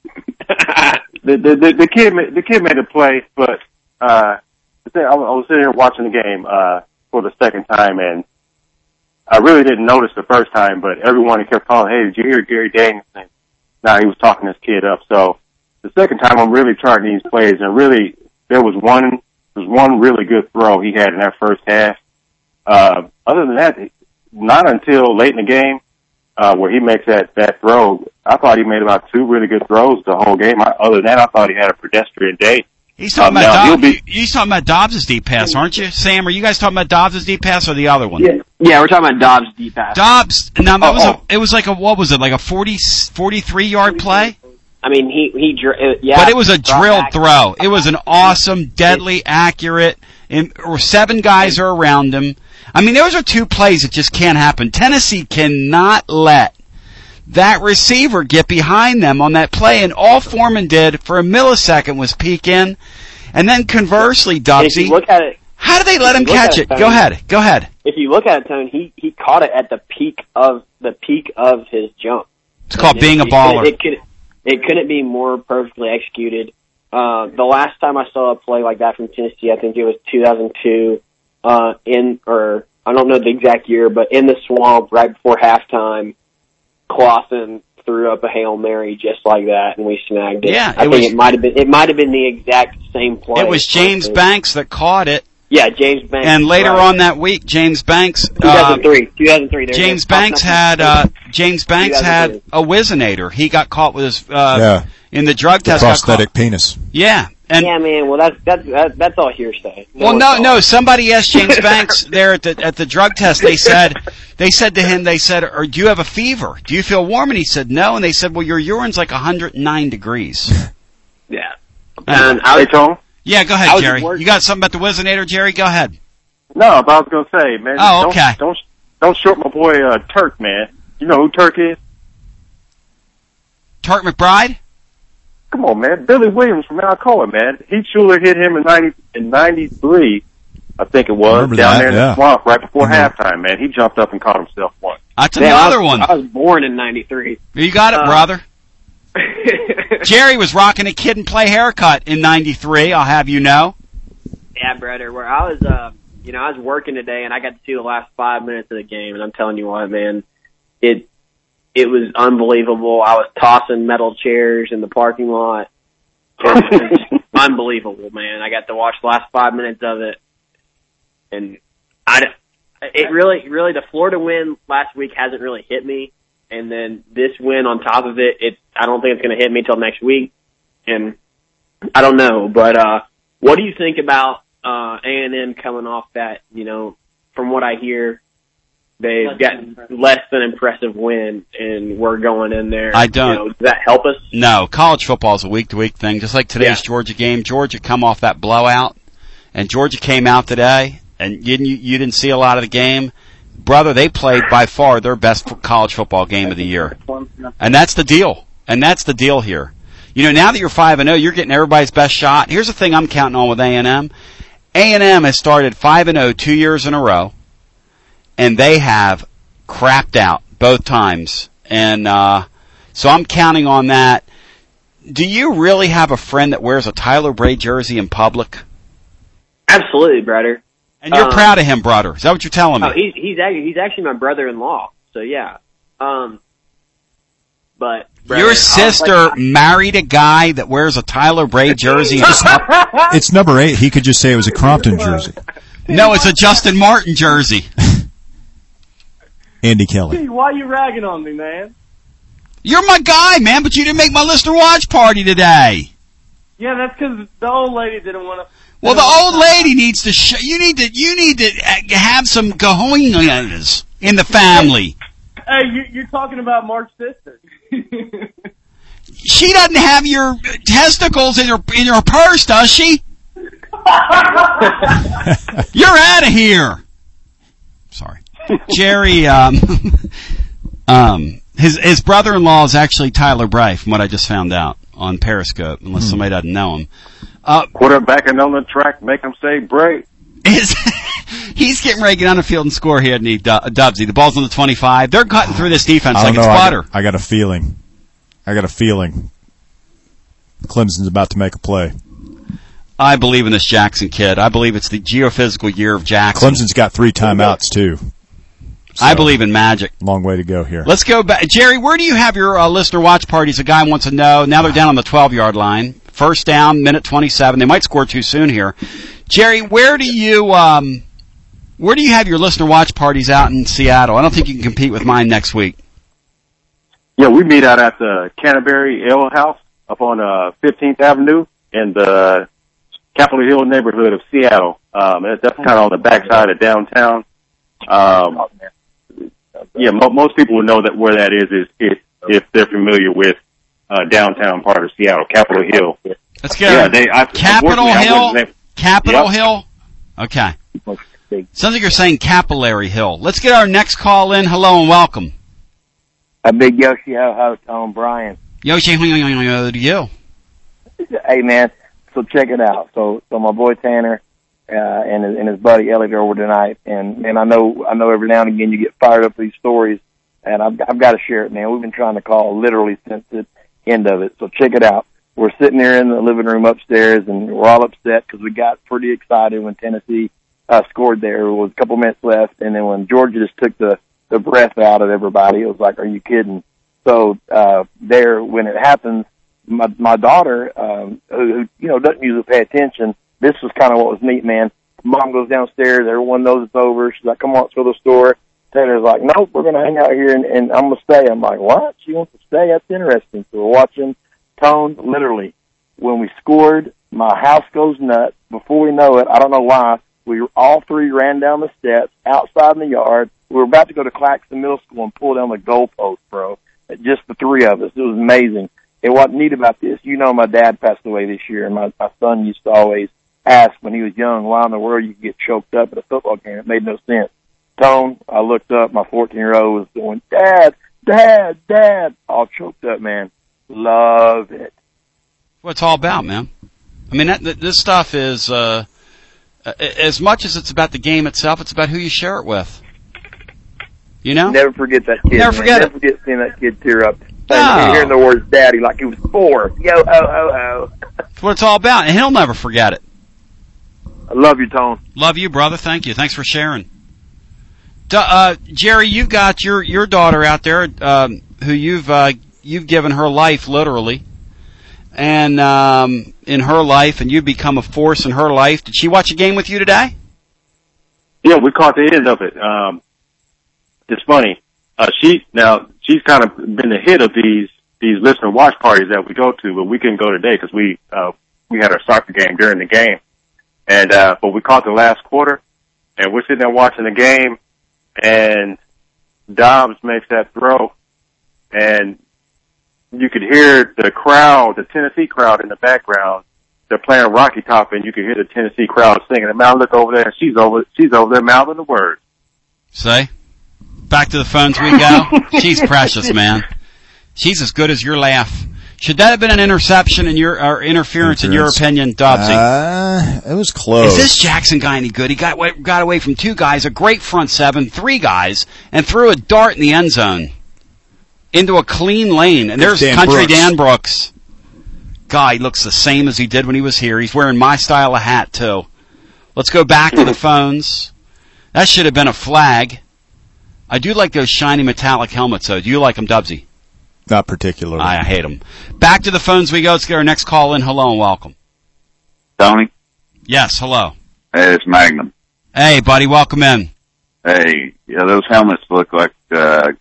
the the the kid made, the kid made a play, but uh, the thing, I was, I was sitting here watching the game uh, for the second time, and I really didn't notice the first time, but everyone kept calling, "Hey, did you hear Gary Danielson?" Now he was talking this kid up. So the second time, I'm really charting these plays, and really there was one there was one really good throw he had in that first half. Uh, other than that, not until late in the game. Uh, where he makes that, that throw, I thought he made about two really good throws the whole game. I, other than that, I thought he had a pedestrian day. He's talking Um, about now, he'll Dobbs. be- He's talking about Dobbs' deep pass, aren't you, Sam? Are you guys talking about Dobbs' deep pass or the other one? yeah, yeah, we're talking about Dobbs' deep pass. Dobbs. Now that Oh, was oh. a. It was like a. What was it? Like a forty, forty-three yard play. I mean, he he, dr- uh, yeah, But it was a brought drilled back- throw. It was an awesome, deadly, accurate. And, or seven guys are around him. I mean, those are two plays that just can't happen. Tennessee cannot let that receiver get behind them on that play, and all Foreman did for a millisecond was peek in, and then conversely, And if you Dubsy, look at it, how do they let if him you look catch at it? it, Go Tony, ahead, go ahead. if you look at it, Tone, he he caught it at the peak of the peak of his jump. It's called It- being a it- baller. It, could it couldn't be more perfectly executed. Uh, the last time I saw a play like that from Tennessee, I think it was two thousand two. Uh, in or I don't know the exact year, but in the swamp right before halftime, Clausen threw up a Hail Mary just like that, and we snagged it. Yeah, I it think was- it might have been it might have been the exact same play. It was James honestly. Banks that caught it, Yeah, James Banks. and later right. on that week, James Banks, two uh, thousand three, two thousand three. There James it is. Banks had uh, James Banks had two thousand a Whizzinator. He got caught with his uh, Yeah. in the drug test. got Prosthetic caught- penis. Yeah, and yeah, man. Well, that's that's that, that's all hearsay. well, one's no, all- no. Somebody asked James Banks there at the at the drug test. They said they said to him, they said, "Or do you have a fever? Do you feel warm?" And he said, "No." And they said, "Well, your urine's like one hundred nine degrees." Yeah. Uh, And I Hey, was, Tone? yeah, go I ahead, was Jerry. work- You got something about the Whizzinator, Jerry? Go ahead. No, but I was going to say, man. Oh, don't, okay. Don't, don't short my boy uh, Turk, man. You know who Turk is? Turk McBride. Come on, man. Billy Williams from Alcoa, man. Heath Schuler hit him in ninety in ninety-three, I think it was, Remember down that, there in yeah. the swamp right before Mhm. halftime, man. He jumped up and caught himself one. That's man, I another was- one. I was born in ninety-three. You got it, uh, brother. Jerry was rocking a kid and play haircut in ninety-three. I'll have you know. Yeah, brother. Where I was, uh, you know, I was working today, and I got to see the last five minutes of the game, and I'm telling you what, man, it it was unbelievable. I was tossing metal chairs in the parking lot. It was unbelievable, man. I got to watch the last five minutes of it, and I, it really, really, the Florida win last week hasn't really hit me, and then this win on top of it, it I don't think it's going to hit me till next week, and I don't know, but uh, what do you think about uh, A and M coming off that? You know, from what I hear, they've Less got than impressive. less than impressive win, and we're going in there. I don't- You know, does that help us? No, college football is a week-to-week thing, just like today's Yeah. Georgia game. Georgia come off that blowout, and Georgia came out today, and you didn't, you didn't see a lot of the game. Brother, they played by far their best fo- college football game of the year. And that's the deal. And that's the deal here. You know, now that you're five and oh, you're getting everybody's best shot. Here's the thing I'm counting on with A and M. A and M has started five and oh two years in a row, and they have crapped out both times. And uh so I'm counting on that. Do you really have a friend that wears a Tyler Bray jersey in public? Absolutely, brother. And you're Um, proud of him, brother. Is that what you're telling me? Oh, he's he's actually he's actually my brother-in-law. So yeah. Um, but brother, Your sister like, married a guy that wears a Tyler Bray jersey. And It's number eight. He could just say it was a Crompton jersey. no, it's a Justin Martin jersey. Andy Kelly. Hey, why you ragging on me, man? You're my guy, man, but you didn't make my listener watch party today. Yeah, that's because the old lady didn't want to. Well, the old lady needs to. Sh- you need to. You need to uh, have some cojones in the family. Hey, you, you're talking about Mark's sister. She doesn't have your testicles in her in her purse, does she? You're out of here. Sorry, Jerry. Um, um, his his brother-in-law is actually Tyler Bray, from what I just found out on Periscope. Unless somebody doesn't know him. Uh, Quarterbacking on the track, make him say break. Is he's getting ready to get on the field and score here, need uh, Dubsy. The ball's on the twenty-five. They're cutting through this defense I like don't it's know. I butter. got, I got a feeling. I got a feeling. Clemson's about to make a play. I believe in this Jackson kid. I believe it's the geophysical year of Jackson. Clemson's got three timeouts too. So, I believe in magic. Long way to go here. Let's go back. Jerry, where do you have your uh, listener watch parties? A guy wants to know. Now they're down on the twelve-yard line. First down, minute twenty-seven. They might score too soon here. Jerry, where do you um, where do you have your listener watch parties out in Seattle? I don't think you can compete with mine next week. Yeah, we meet out at the Canterbury Ale House up on uh, fifteenth Avenue in the Capitol Hill neighborhood of Seattle. Um, that's kind of on the backside of downtown. Um, yeah, mo- most people would know that where that is is if, if they're familiar with uh, downtown part of Seattle, Capitol Hill. Let's go. Yeah, they, I, Capitol unfortunately, I Hill. wouldn't- Capitol Yep. Hill. Okay. Sounds like you're saying Capillary Hill. Let's get our next call in. Hello and welcome. A big Yoshi ho ho, Tom Bryan. Yoshi, to you. Hey man, so check it out. So, so my boy Tanner uh, and his, and his buddy Elliot are over tonight, and man, I know I know every now and again you get fired up for these stories, and I've I've got to share it, man. We've been trying to call literally since the end of it. So check it out. We're sitting there in the living room upstairs, and we're all upset because we got pretty excited when Tennessee uh, scored there. There was a couple minutes left, and then when Georgia just took the the breath out of everybody, it was like, are you kidding? So uh, there, when it happens, my my daughter, um, who, who you know doesn't usually pay attention, this was kind of what was neat, man. Mom goes downstairs, everyone knows it's over. She's like, come on, let's go to the store. Tanner's like, nope, we're going to hang out here, and, and I'm going to stay. I'm like, what? She wants to stay? That's interesting. So we're watching Tone, literally. When we scored, my house goes nuts. Before we know it, I don't know why, we all three ran down the steps, outside in the yard. We were about to go to Claxton Middle School and pull down the goalpost, bro. Just the three of us. It was amazing. And what's neat about this, you know my dad passed away this year, and my, my son used to always ask when he was young, why in the world you could get choked up at a football game? It made no sense. Tone, I looked up, my fourteen-year-old was going, Dad, Dad, Dad, all choked up, man. Love it. What it's all about, man. I mean, that, that, this stuff is, uh, as much as it's about the game itself, it's about who you share it with. You know? Never forget that kid. Never man. forget Never it. forget seeing that kid tear up. No. And hearing the words daddy like he was four. Yo, ho, ho, ho. That's what it's all about, and he'll never forget it. I love you, Tone. Love you, brother. Thank you. Thanks for sharing. Du- uh, Jerry, you've got your, your daughter out there, um, who you've, uh, you've given her life, literally. And, um, in her life, and you've become a force in her life. Did she watch a game with you today? Yeah, we caught the end of it. Um, it's funny. Uh, she, now, she's kind of been the hit of these, these listener watch parties that we go to, but we couldn't go today because we, uh, we had our soccer game during the game. And, uh, but we caught the last quarter, and we're sitting there watching the game, and Dobbs makes that throw, and you could hear the crowd, the Tennessee crowd in the background. They're playing Rocky Top, and you could hear the Tennessee crowd singing. And I look over there, and she's over, she's over there mouthing the words. Say, back to the phones we go. She's precious, man. She's as good as your laugh. Should that have been an interception in your or interference, interference. in your opinion, Dobbsy? Uh, it was close. Is this Jackson guy any good? He got away, got away from two guys, a great front seven, three guys, and threw a dart in the end zone into a clean lane. And there's Dan Country Brooks. Dan Brooks. Guy looks the same as he did when he was here. He's wearing my style of hat, too. Let's go back to the phones. That should have been a flag. I do like those shiny metallic helmets, though. Do you like them, Dubsy? Not particularly. I hate them. Back to the phones we go. Let's get our next call in. Hello and welcome. Tony? Yes, hello. Hey, it's Magnum. Hey, buddy, welcome in. Hey, yeah, those helmets look like uh,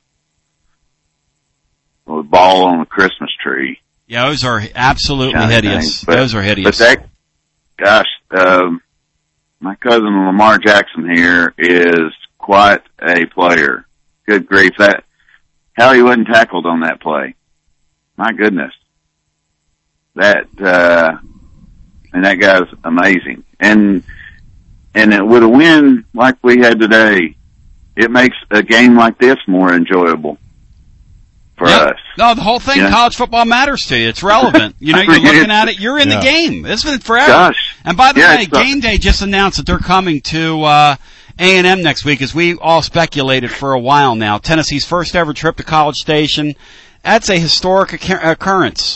a ball on a Christmas tree. Yeah, those are absolutely Kind of hideous. thing. But, those are hideous. But that, gosh, um, my cousin Lamar Jackson here is quite a player. Good grief, that how he wasn't tackled on that play. My goodness, that uh, and that guy's amazing. And and it, with a win like we had today, it makes a game like this more enjoyable for yep. us. No, the whole thing, yeah. college football matters to you. It's relevant. You know, you're looking at it. You're in yeah. the game. It's been forever. Gosh. And by the yeah, way, Game Day just announced that they're coming to uh A and M next week, as we all speculated for a while now. Tennessee's first ever trip to College Station. That's a historic occurrence.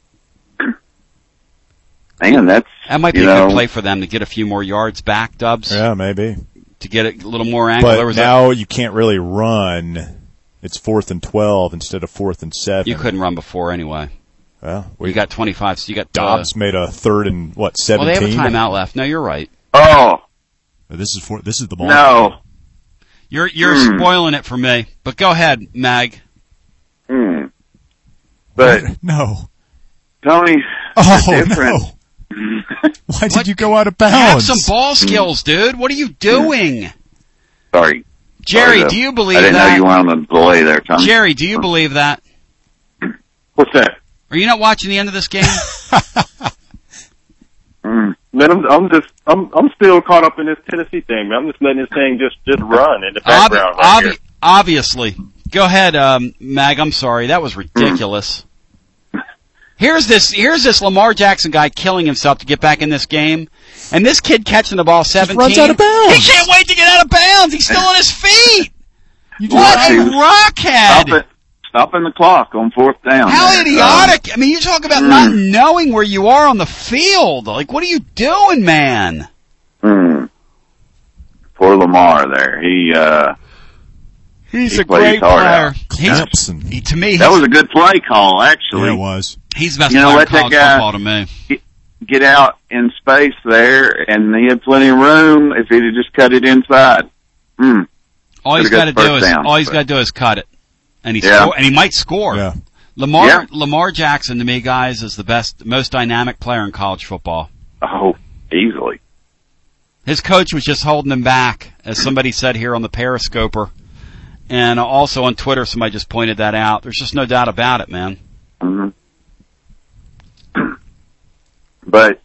Man, that's That might be you a know, good play for them to get a few more yards back, Dubs. Yeah, maybe. To get it a little more angle. But there was now a, you can't really run. It's fourth and twelve instead of fourth and seven. you couldn't run before anyway. Well, we You got twenty-five, so you got... Dobbs uh, made a third and, what, Well, seventeen? they have a timeout left. No, you're right. Oh, This is for, this is the ball. no. You're you're Mm. spoiling it for me. But go ahead, Mag. Hmm. But, No. Tony, Oh, the difference. no. Why did What? you go out of Have bounds? some ball skills, dude. What are you doing? Sorry. Jerry, Sorry, do you I believe didn't that? know you were on the delay there, Tony. Jerry, do you believe that? What's that? Are you not watching the end of this game? Mm. Man, I'm, I'm just, I'm, I'm still caught up in this Tennessee thing, man. I'm just letting this thing just, just run in the Ob- background right ob- here. obviously. Go ahead, um, Mag. I'm sorry. That was ridiculous. Here's this, here's this Lamar Jackson guy killing himself to get back in this game. And this kid catching the ball seventeen. runs out of bounds. He can't wait to get out of bounds. He's still on his feet. You What Right. a rockhead. Stop it. Stopping the clock on fourth down. How there. idiotic. I mean, you talk about Mm. not knowing where you are on the field. Like, what are you doing, man? Um, hmm. Poor Lamar there. He, uh, He's He a plays great hard player. out. He's, Clemson. he, to me, he's, that was a good play call, actually. Yeah, it was. he's the best You know, player in let that college guy- football to me. Get out in space there, and he had plenty of room if he'd have just cut it inside. Hmm. All he's Could've got to got do the is first down, all he's but- got to do is cut it, and he Yeah. score, and he might score. Yeah. Lamar Yeah. Lamar Jackson to me, guys, is the best, most dynamic player in college football. Oh, easily. His coach was just holding him back, as somebody said here on the Periscoper, and also on Twitter. Somebody just pointed that out. There's just no doubt about it, man. hmm But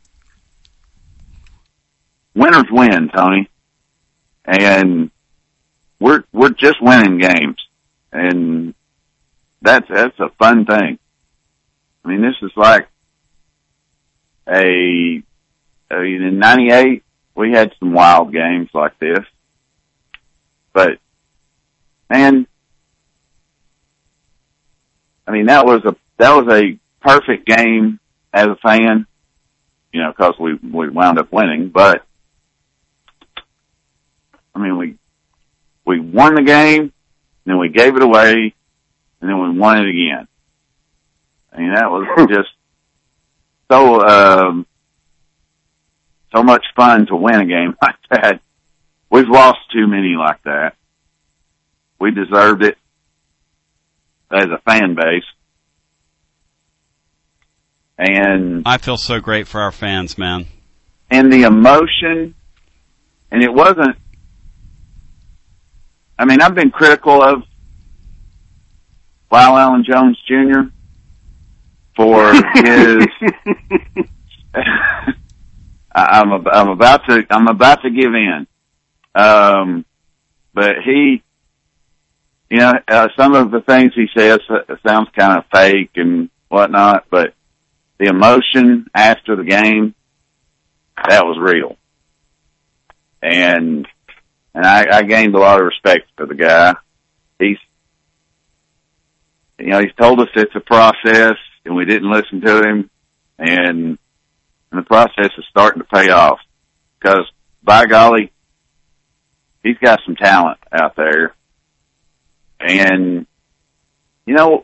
winners win, Tony, and we're we're just winning games, and that's that's a fun thing. I mean, this is like a I mean, in ninety-eight we had some wild games like this, but man, I mean that was a that was a perfect game as a fan. You know, because we we wound up winning, but I mean we we won the game, then we gave it away, and then we won it again. I mean that was just so um, so much fun to win a game like that. We've lost too many like that. We deserved it as a fan base. And I feel so great for our fans, man. and the emotion, and it wasn't, I mean, I've been critical of Lyle Allen Jones Junior for his, I'm, ab- I'm about to, I'm about to give in. Um, but he, you know, uh, some of the things he says uh, sounds kind of fake and whatnot, but the emotion after the game, that was real. And, and I, I gained a lot of respect for the guy. He's, you know, he's told us it's a process and we didn't listen to him, and, and the process is starting to pay off because by golly, he's got some talent out there. And, you know,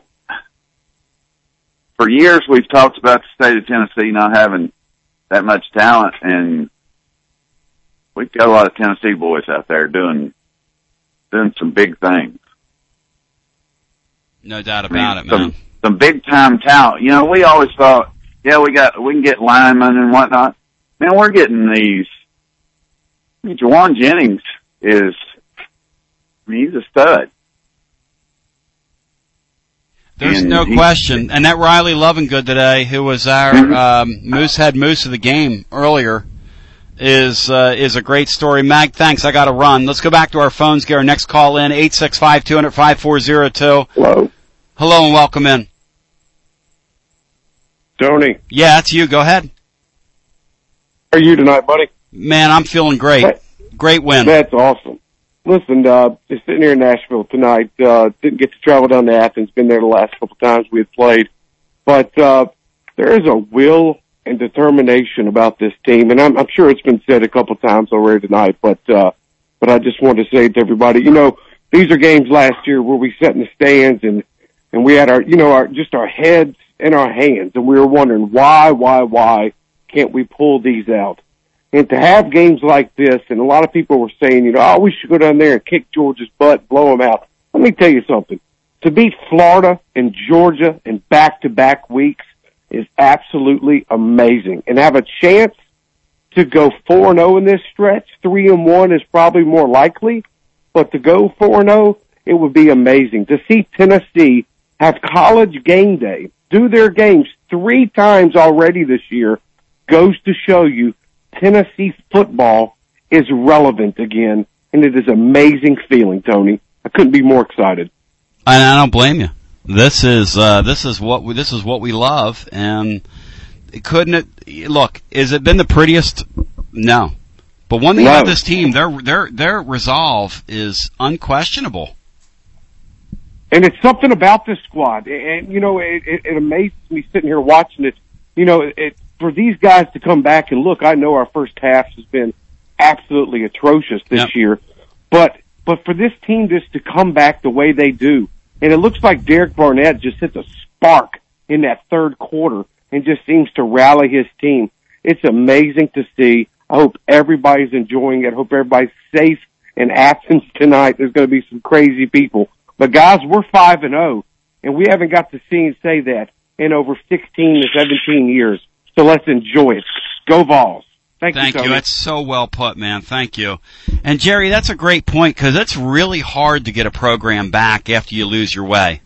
for years we've talked about the state of Tennessee not having that much talent, and we've got a lot of Tennessee boys out there doing doing some big things. No doubt I mean, about it, some, man. Some big time talent. You know, we always thought, yeah, we got we can get linemen and whatnot. Man, we're getting these. I mean, Jawan Jennings is, I mean, he's a stud. There's and no he, question. And that Riley Lovingood today, who was our um, Moosehead Moose of the game earlier, is uh, is a great story. Mag, thanks. I got to run. Let's go back to our phones. Get our next call in, eight six five, two hundred, five four zero two. Hello. Hello and welcome in. Tony. Yeah, that's you. Go ahead. How are you tonight, buddy? Man, I'm feeling great. Hey, great win. That's awesome. Listen, uh, just sitting here in Nashville tonight, uh, didn't get to travel down to Athens, been there the last couple of times we had played, but, uh, there is a will and determination about this team, and I'm, I'm sure it's been said a couple of times already tonight, but, uh, but I just wanted to say to everybody, you know, these are games last year where we sat in the stands and, and we had our, you know, our, just our heads in our hands, and we were wondering why, why, why can't we pull these out? And to have games like this, and a lot of people were saying, you know, oh, we should go down there and kick Georgia's butt, blow them out. Let me tell you something. To beat Florida and Georgia in back-to-back weeks is absolutely amazing. And have a chance to go four and oh in this stretch, three and one is probably more likely, but to go four and oh, it would be amazing. To see Tennessee have college game day, do their games three times already this year, goes to show you Tennessee football is relevant again, and it is an amazing feeling, Tony. I couldn't be more excited. And I don't blame you. This is uh, this is what we, this is what we love, and couldn't it? Look, has it been the prettiest? No, but one thing no. about this team, their their their resolve is unquestionable. And it's something about this squad, and you know, it, it, it amazes me sitting here watching it. You know, it. For these guys to come back and look, I know our first half has been absolutely atrocious this yep. year, but but for this team just to come back the way they do, and it looks like Derek Barnett just hits a spark in that third quarter and just seems to rally his team. It's amazing to see. I hope everybody's enjoying it. I hope everybody's safe in Athens tonight. There's going to be some crazy people, but guys, we're five and zero, and we haven't got to see and say that in over sixteen to seventeen years. So let's enjoy it. Go Vols. Thank, Thank you, you. That's so well put, man. Thank you. And Jerry, that's a great point because it's really hard to get a program back after you lose your way.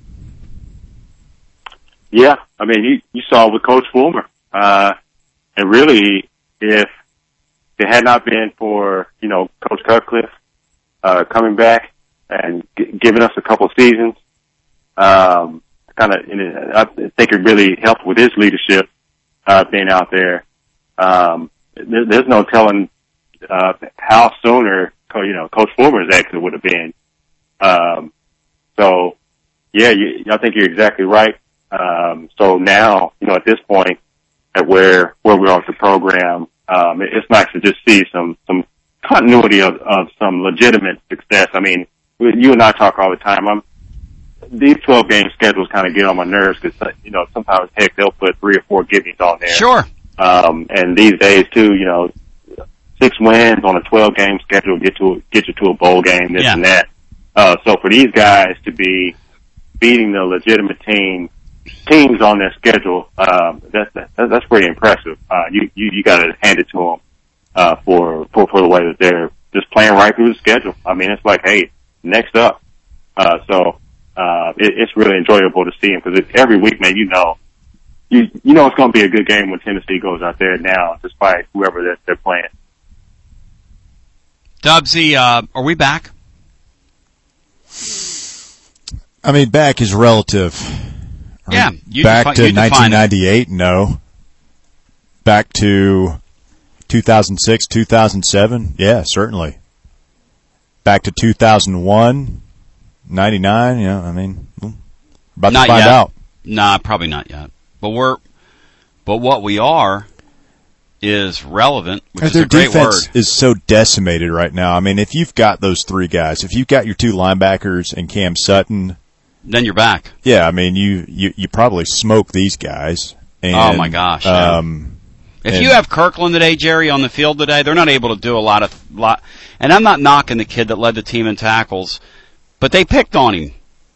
Yeah, I mean, you, you saw with Coach Fulmer. Uh, and really, if it had not been for, you know, Coach Cutcliffe, uh, coming back and g- giving us a couple of seasons, um, kind of, I think it really helped with his leadership. Uh, being out there, um, there, there's no telling, uh, how sooner, you know, Coach Fulmer's exit would have been. Um, so, yeah, you, I think you're exactly right. Um, so now, you know, at this point, at where, where we are with the program, um, it, it's nice to just see some, some continuity of, of some legitimate success. I mean, you and I talk all the time. I'm, these twelve game schedules kind of get on my nerves because, you know, sometimes, heck, they'll put three or four gimmies on there. Sure. Um, and these days, too, you know, six wins on a twelve game schedule get to get you to a bowl game, this yeah. and that. Uh, so for these guys to be beating the legitimate team, teams on their schedule, um, that's, that's, that's pretty impressive. Uh, you, you, you gotta hand it to them, uh, for, for, for the way that they're just playing right through the schedule. I mean, it's like, hey, next up. Uh, so, Uh, it, it's really enjoyable to see him because every week, man, you know, you you know it's going to be a good game when Tennessee goes out there now, despite whoever they're, they're playing. Dubsy, uh, are we back? I mean, back is relative. Are yeah, you back defi- to you nineteen ninety-eight. No. Back to two thousand six, two thousand seven. Yeah, certainly. Back to two thousand one. ninety-nine, yeah, I mean, about not to find yet. out. Nah, probably not yet. But we're, but what we are is relevant which is their a great defense word. is so decimated right now. I mean, if you've got those three guys, if you've got your two linebackers and Cam Sutton, then you're back. Yeah, I mean, you you, you probably smoke these guys. And, oh my gosh! Yeah. Um, if and, you have Kirkland today, Jerry, on the field today, they're not able to do a lot of lot. And I'm not knocking the kid that led the team in tackles, but they picked on him.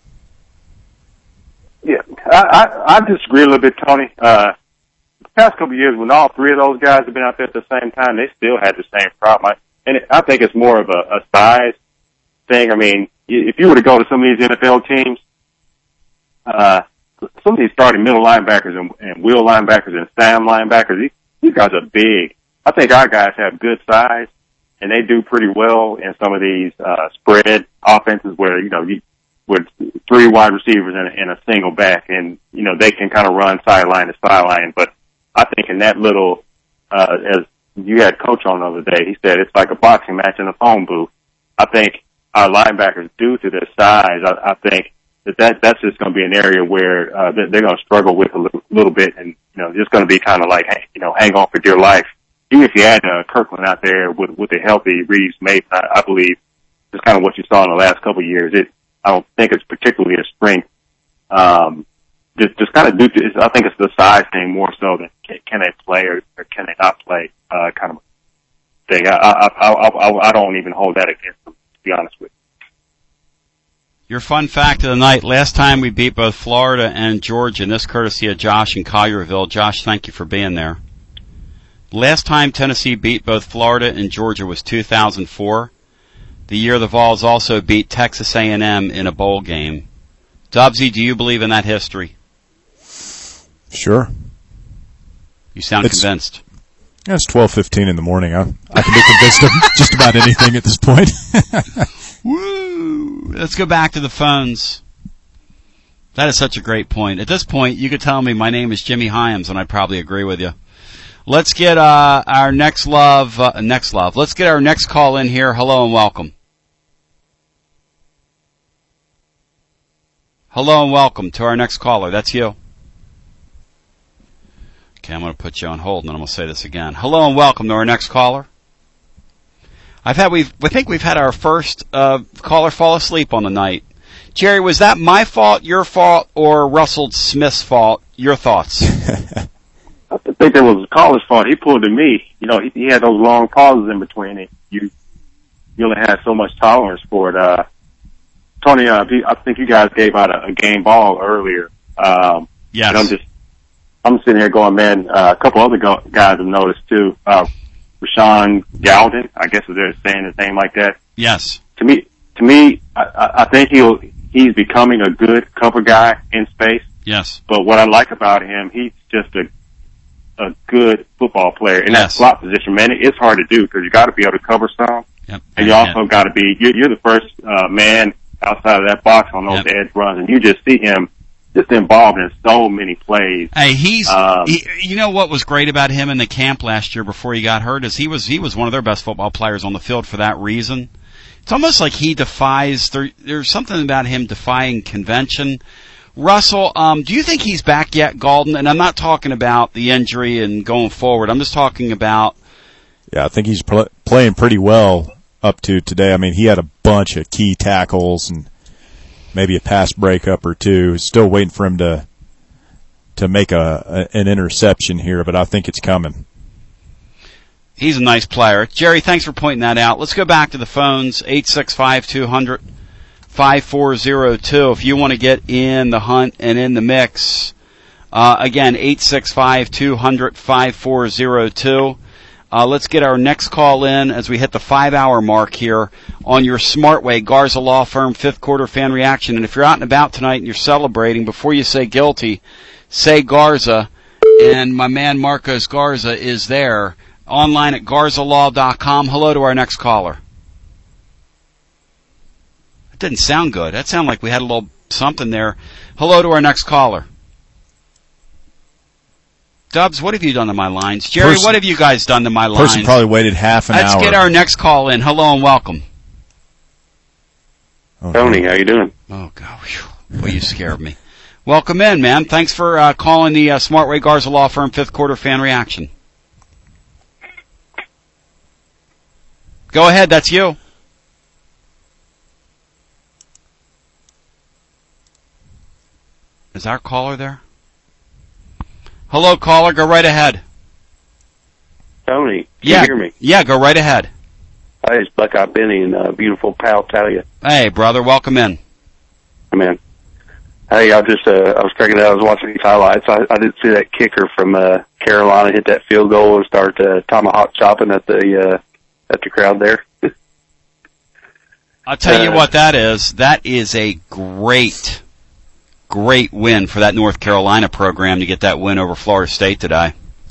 Yeah, I, I, I disagree a little bit, Tony. Uh, the past couple of years, when all three of those guys have been out there at the same time, they still had the same problem. I, and it, I think it's more of a, a size thing. I mean, if you were to go to some of these N F L teams, uh, some of these starting middle linebackers and, and wheel linebackers and Sam linebackers, these, these guys are big. I think our guys have good size, and they do pretty well in some of these uh, spread offenses where, you know, you, with three wide receivers and a, and a single back, and, you know, they can kind of run sideline to sideline. But I think in that little, uh, as you had Coach on the other day, he said it's like a boxing match in a phone booth. I think our linebackers, due to their size, I, I think that, that that's just going to be an area where uh, they're, they're going to struggle with a little, little bit, and, you know, just going to be kind of like, you know, hang on for dear life. Even if you had uh, Kirkland out there with, with a healthy Reeves Mason, I, I believe it's kind of what you saw in the last couple of years. It, I don't think it's particularly a strength. Um, just, just kind of due to, I think it's the size thing more so than can, can they play or, or can they not play, uh, kind of thing. I, I, I, I, I don't even hold that against them, to be honest with you. Your fun fact of the night, last time we beat both Florida and Georgia, and this courtesy of Josh in Collierville. Josh, thank you for being there. Last time Tennessee beat both Florida and Georgia was two thousand four. The year the Vols also beat Texas A and M in a bowl game. Dubsy, do you believe in that history? Sure. You sound it's, convinced. Yeah, it's twelve fifteen in the morning. I, I can be convinced of just about anything at this point. Woo! Let's go back to the phones. That is such a great point. At this point, you could tell me my name is Jimmy Hyams, and I'd probably agree with you. Let's get uh, our next love, uh, next love. Let's get our next call in here. Hello and welcome. Hello and welcome to our next caller. That's you. Okay, I'm going to put you on hold, and then I'm going to say this again. Hello and welcome to our next caller. I've had, we've, we think we've had our first uh, caller fall asleep on the night. Jerry, was that my fault, your fault, or Russell Smith's fault? Your thoughts? I think that was the caller's fault. He pulled to me. You know, he, he had those long pauses in between it. You, you only had so much tolerance for it. Uh, Tony, uh, I think you guys gave out a, a game ball earlier. Um, yes. And I'm just, I'm sitting here going, man, uh, a couple other go- guys have noticed too. Uh, Rashawn Gowden, I guess if they're saying his name like that. Yes. To me, to me, I, I think he'll, he's becoming a good cover guy in space. Yes. But what I like about him, he's just a, a good football player. In yes. that slot position, man, it's hard to do because you got to be able to cover some. Yep. And you also yeah. got to be, you're, you're the first, uh, man outside of that box on those yep. edge runs, and you just see him just involved in so many plays. Hey, he's, um, he, you know what was great about him in the camp last year before he got hurt is he was, he was one of their best football players on the field for that reason. It's almost like he defies, there, there's something about him defying convention. Russell, um, do you think he's back yet, Galden? And I'm not talking about the injury and going forward. I'm just talking about. Yeah, I think he's pl- playing pretty well up to today. I mean, he had a bunch of key tackles and maybe a pass breakup or two. Still waiting for him to to make a, a an interception here, but I think it's coming. He's a nice player. Jerry, thanks for pointing that out. Let's go back to the phones, eight six five, two hundred, five four zero two. If you want to get in the hunt and in the mix, uh, again, eight six five, two hundred, five four zero two. Uh, let's get our next call in as we hit the five-hour mark here on your Smart Way, Garza Law Firm, fifth quarter fan reaction. And if you're out and about tonight and you're celebrating, before you say guilty, say Garza. And my man Marcos Garza is there, online at garza law dot com. Hello to our next caller. That didn't sound good. That sounded like we had a little something there. Hello to our next caller. Dubs, what have you done to my lines? Jerry, person, what have you guys done to my lines? Person probably waited half an Let's hour. Let's get our next call in. Hello and welcome. Oh, Tony, how you doing? Oh, God. Well, you scared me. Welcome in, man. Thanks for uh, calling the uh, Smart Way Garza Law Firm fifth quarter fan reaction. Go ahead, that's you. Is our caller there? Hello, caller, go right ahead. Tony, can yeah, you hear me? Yeah, go right ahead. Hi, it's Buckeye Benny in uh, beautiful Powhatalia. Hey, brother, welcome in. Man. Hey, I just, uh, I was checking it out. I was watching these highlights. I, I didn't see that kicker from, uh, Carolina hit that field goal and start, uh, tomahawk chopping at the, uh, at the crowd there. I'll tell you uh, what that is. That is a great, great win for that North Carolina program to get that win over Florida State today.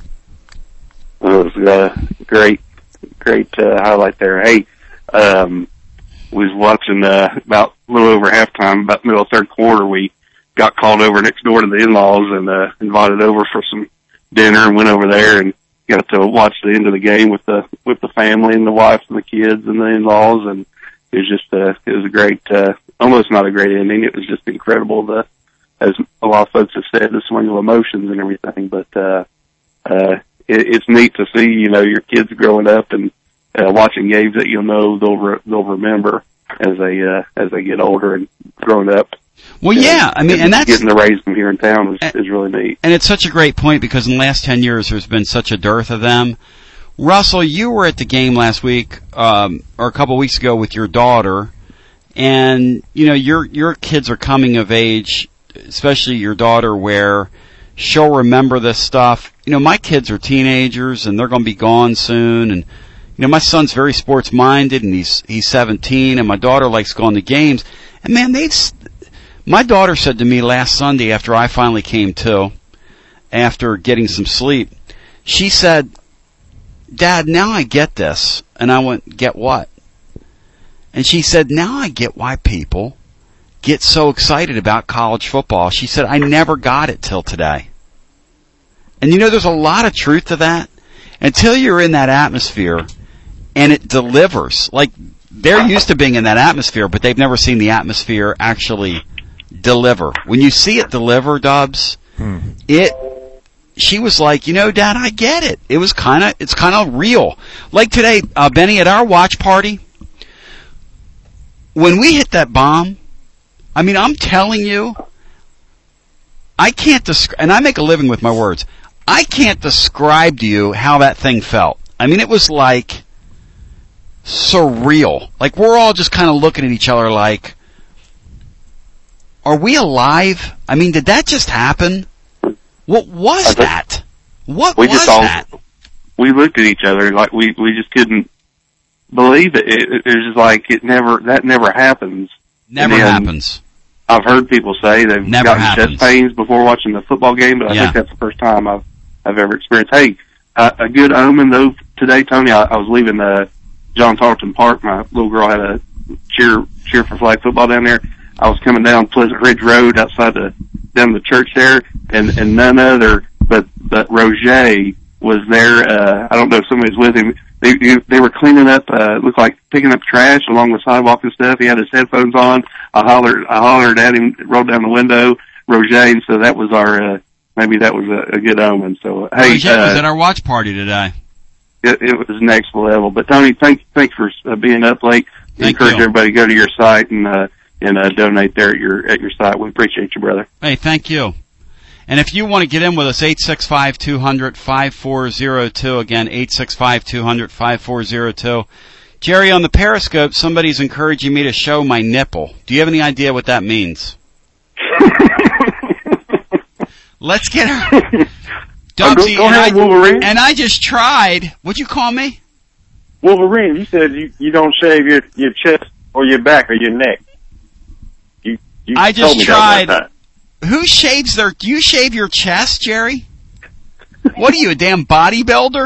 It was, uh, great, great, uh, highlight there. Hey, um, was watching, uh, about a little over halftime, about middle of third quarter, we got called over next door to the in-laws and, uh, invited over for some dinner and went over there and got to watch the end of the game with the, with the family and the wife and the kids and the in-laws. And it was just, uh, it was a great, uh, almost not a great ending. It was just incredible, the, as a lot of folks have said, the swing of emotions and everything. But, uh, uh, it, it's neat to see, you know, your kids growing up and, uh, watching games that you'll know they'll, re- they'll remember as they, uh, as they get older and growing up. Well, yeah, I mean, and, and that's getting to raise them here in town is, is really neat. And it's such a great point because in the last ten years there's been such a dearth of them. Russell, you were at the game last week, um, or a couple of weeks ago with your daughter, and you know your your kids are coming of age, especially your daughter, where she'll remember this stuff. You know, my kids are teenagers and they're going to be gone soon, and you know my son's very sports minded and he's he's seventeen, and my daughter likes going to games, and man, they've. My daughter said to me last Sunday after I finally came to, after getting some sleep, she said, Dad, now I get this. And I went, get what? And she said, now I get why people get so excited about college football. She said, I never got it till today. And you know, there's a lot of truth to that. Until you're in that atmosphere and it delivers. Like, they're used to being in that atmosphere, but they've never seen the atmosphere actually deliver. When you see it deliver, Dubs, hmm. it, she was like, you know, Dad, I get it. It was kind of, it's kind of real. Like today, uh, Benny, at our watch party, when we hit that bomb, I mean, I'm telling you, I can't describe, and I make a living with my words, I can't describe to you how that thing felt. I mean, it was like surreal. Like, we're all just kind of looking at each other like, are we alive? I mean, did that just happen? What was that? What we was just all, that? We looked at each other like we, we just couldn't believe it. It, it, it was just like it never, that never happens. Never happens. I've heard people say they've never gotten happens. chest pains before watching the football game, but I yeah. think that's the first time I've, I've ever experienced. Hey, uh, a good omen though today, Tony, I, I was leaving the John Tarleton Park. My little girl had a cheer, cheer for flag football down there. I was coming down Pleasant Ridge Road outside the, down the church there, and, and none other but, but Roger was there. Uh, I don't know if somebody was with him. They, they were cleaning up, uh, looked like picking up trash along the sidewalk and stuff. He had his headphones on. I hollered, I hollered at him, rolled down the window, Roger, and so that was our, uh, maybe that was a, a good omen. So, hey, Roger uh, was at our watch party today. It, it was next level. But Tony, thank, thanks for uh, being up late. Thank Encourage you. everybody to go to your site and, uh, and uh, donate there at your at your site. We appreciate you, brother. Hey, thank you. And if you want to get in with us, eight six five, two hundred, five four zero two. Again, eight six five, two hundred, five four zero two. Jerry, on the Periscope, somebody's encouraging me to show my nipple. Do you have any idea what that means? Let's get her. Dubsy, go, go ahead, and, Wolverine. I, and I just tried. What'd you call me? Wolverine. You said you, you don't shave your, your chest or your back or your neck. You, you I just told me tried. That one time. Who shaves their... Do you shave your chest, Jerry? What are you, a damn bodybuilder?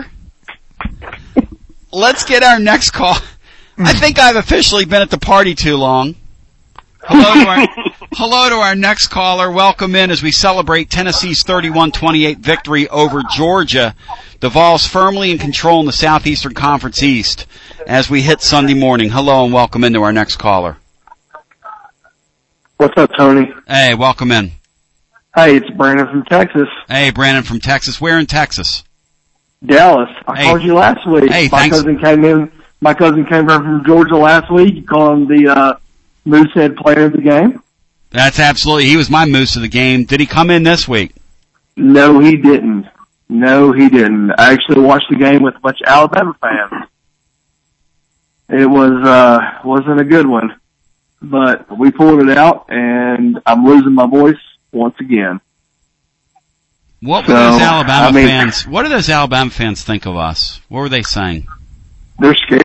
Let's get our next call. I think I've officially been at the party too long. Hello to our, hello to our next caller. Welcome in as we celebrate Tennessee's thirty-one twenty-eight victory over Georgia. The Vols firmly in control in the Southeastern Conference East as we hit Sunday morning. Hello and welcome into our next caller. What's up, Tony? Hey, welcome in. Hey, it's Brandon from Texas. Hey, Brandon from Texas. Where in Texas? Dallas. I hey. called you last week. Hey, My thanks. cousin came in my cousin came over from Georgia last week. You call him the uh, Moosehead player of the game. That's absolutely. He was my moose of the game. Did he come in this week? No, he didn't. No, he didn't. I actually watched the game with a bunch of Alabama fans. It was uh wasn't a good one, but we pulled it out, and I'm losing my voice once again. What were So, those Alabama I mean- fans? What do those Alabama fans think of us? What were they saying? They're scared.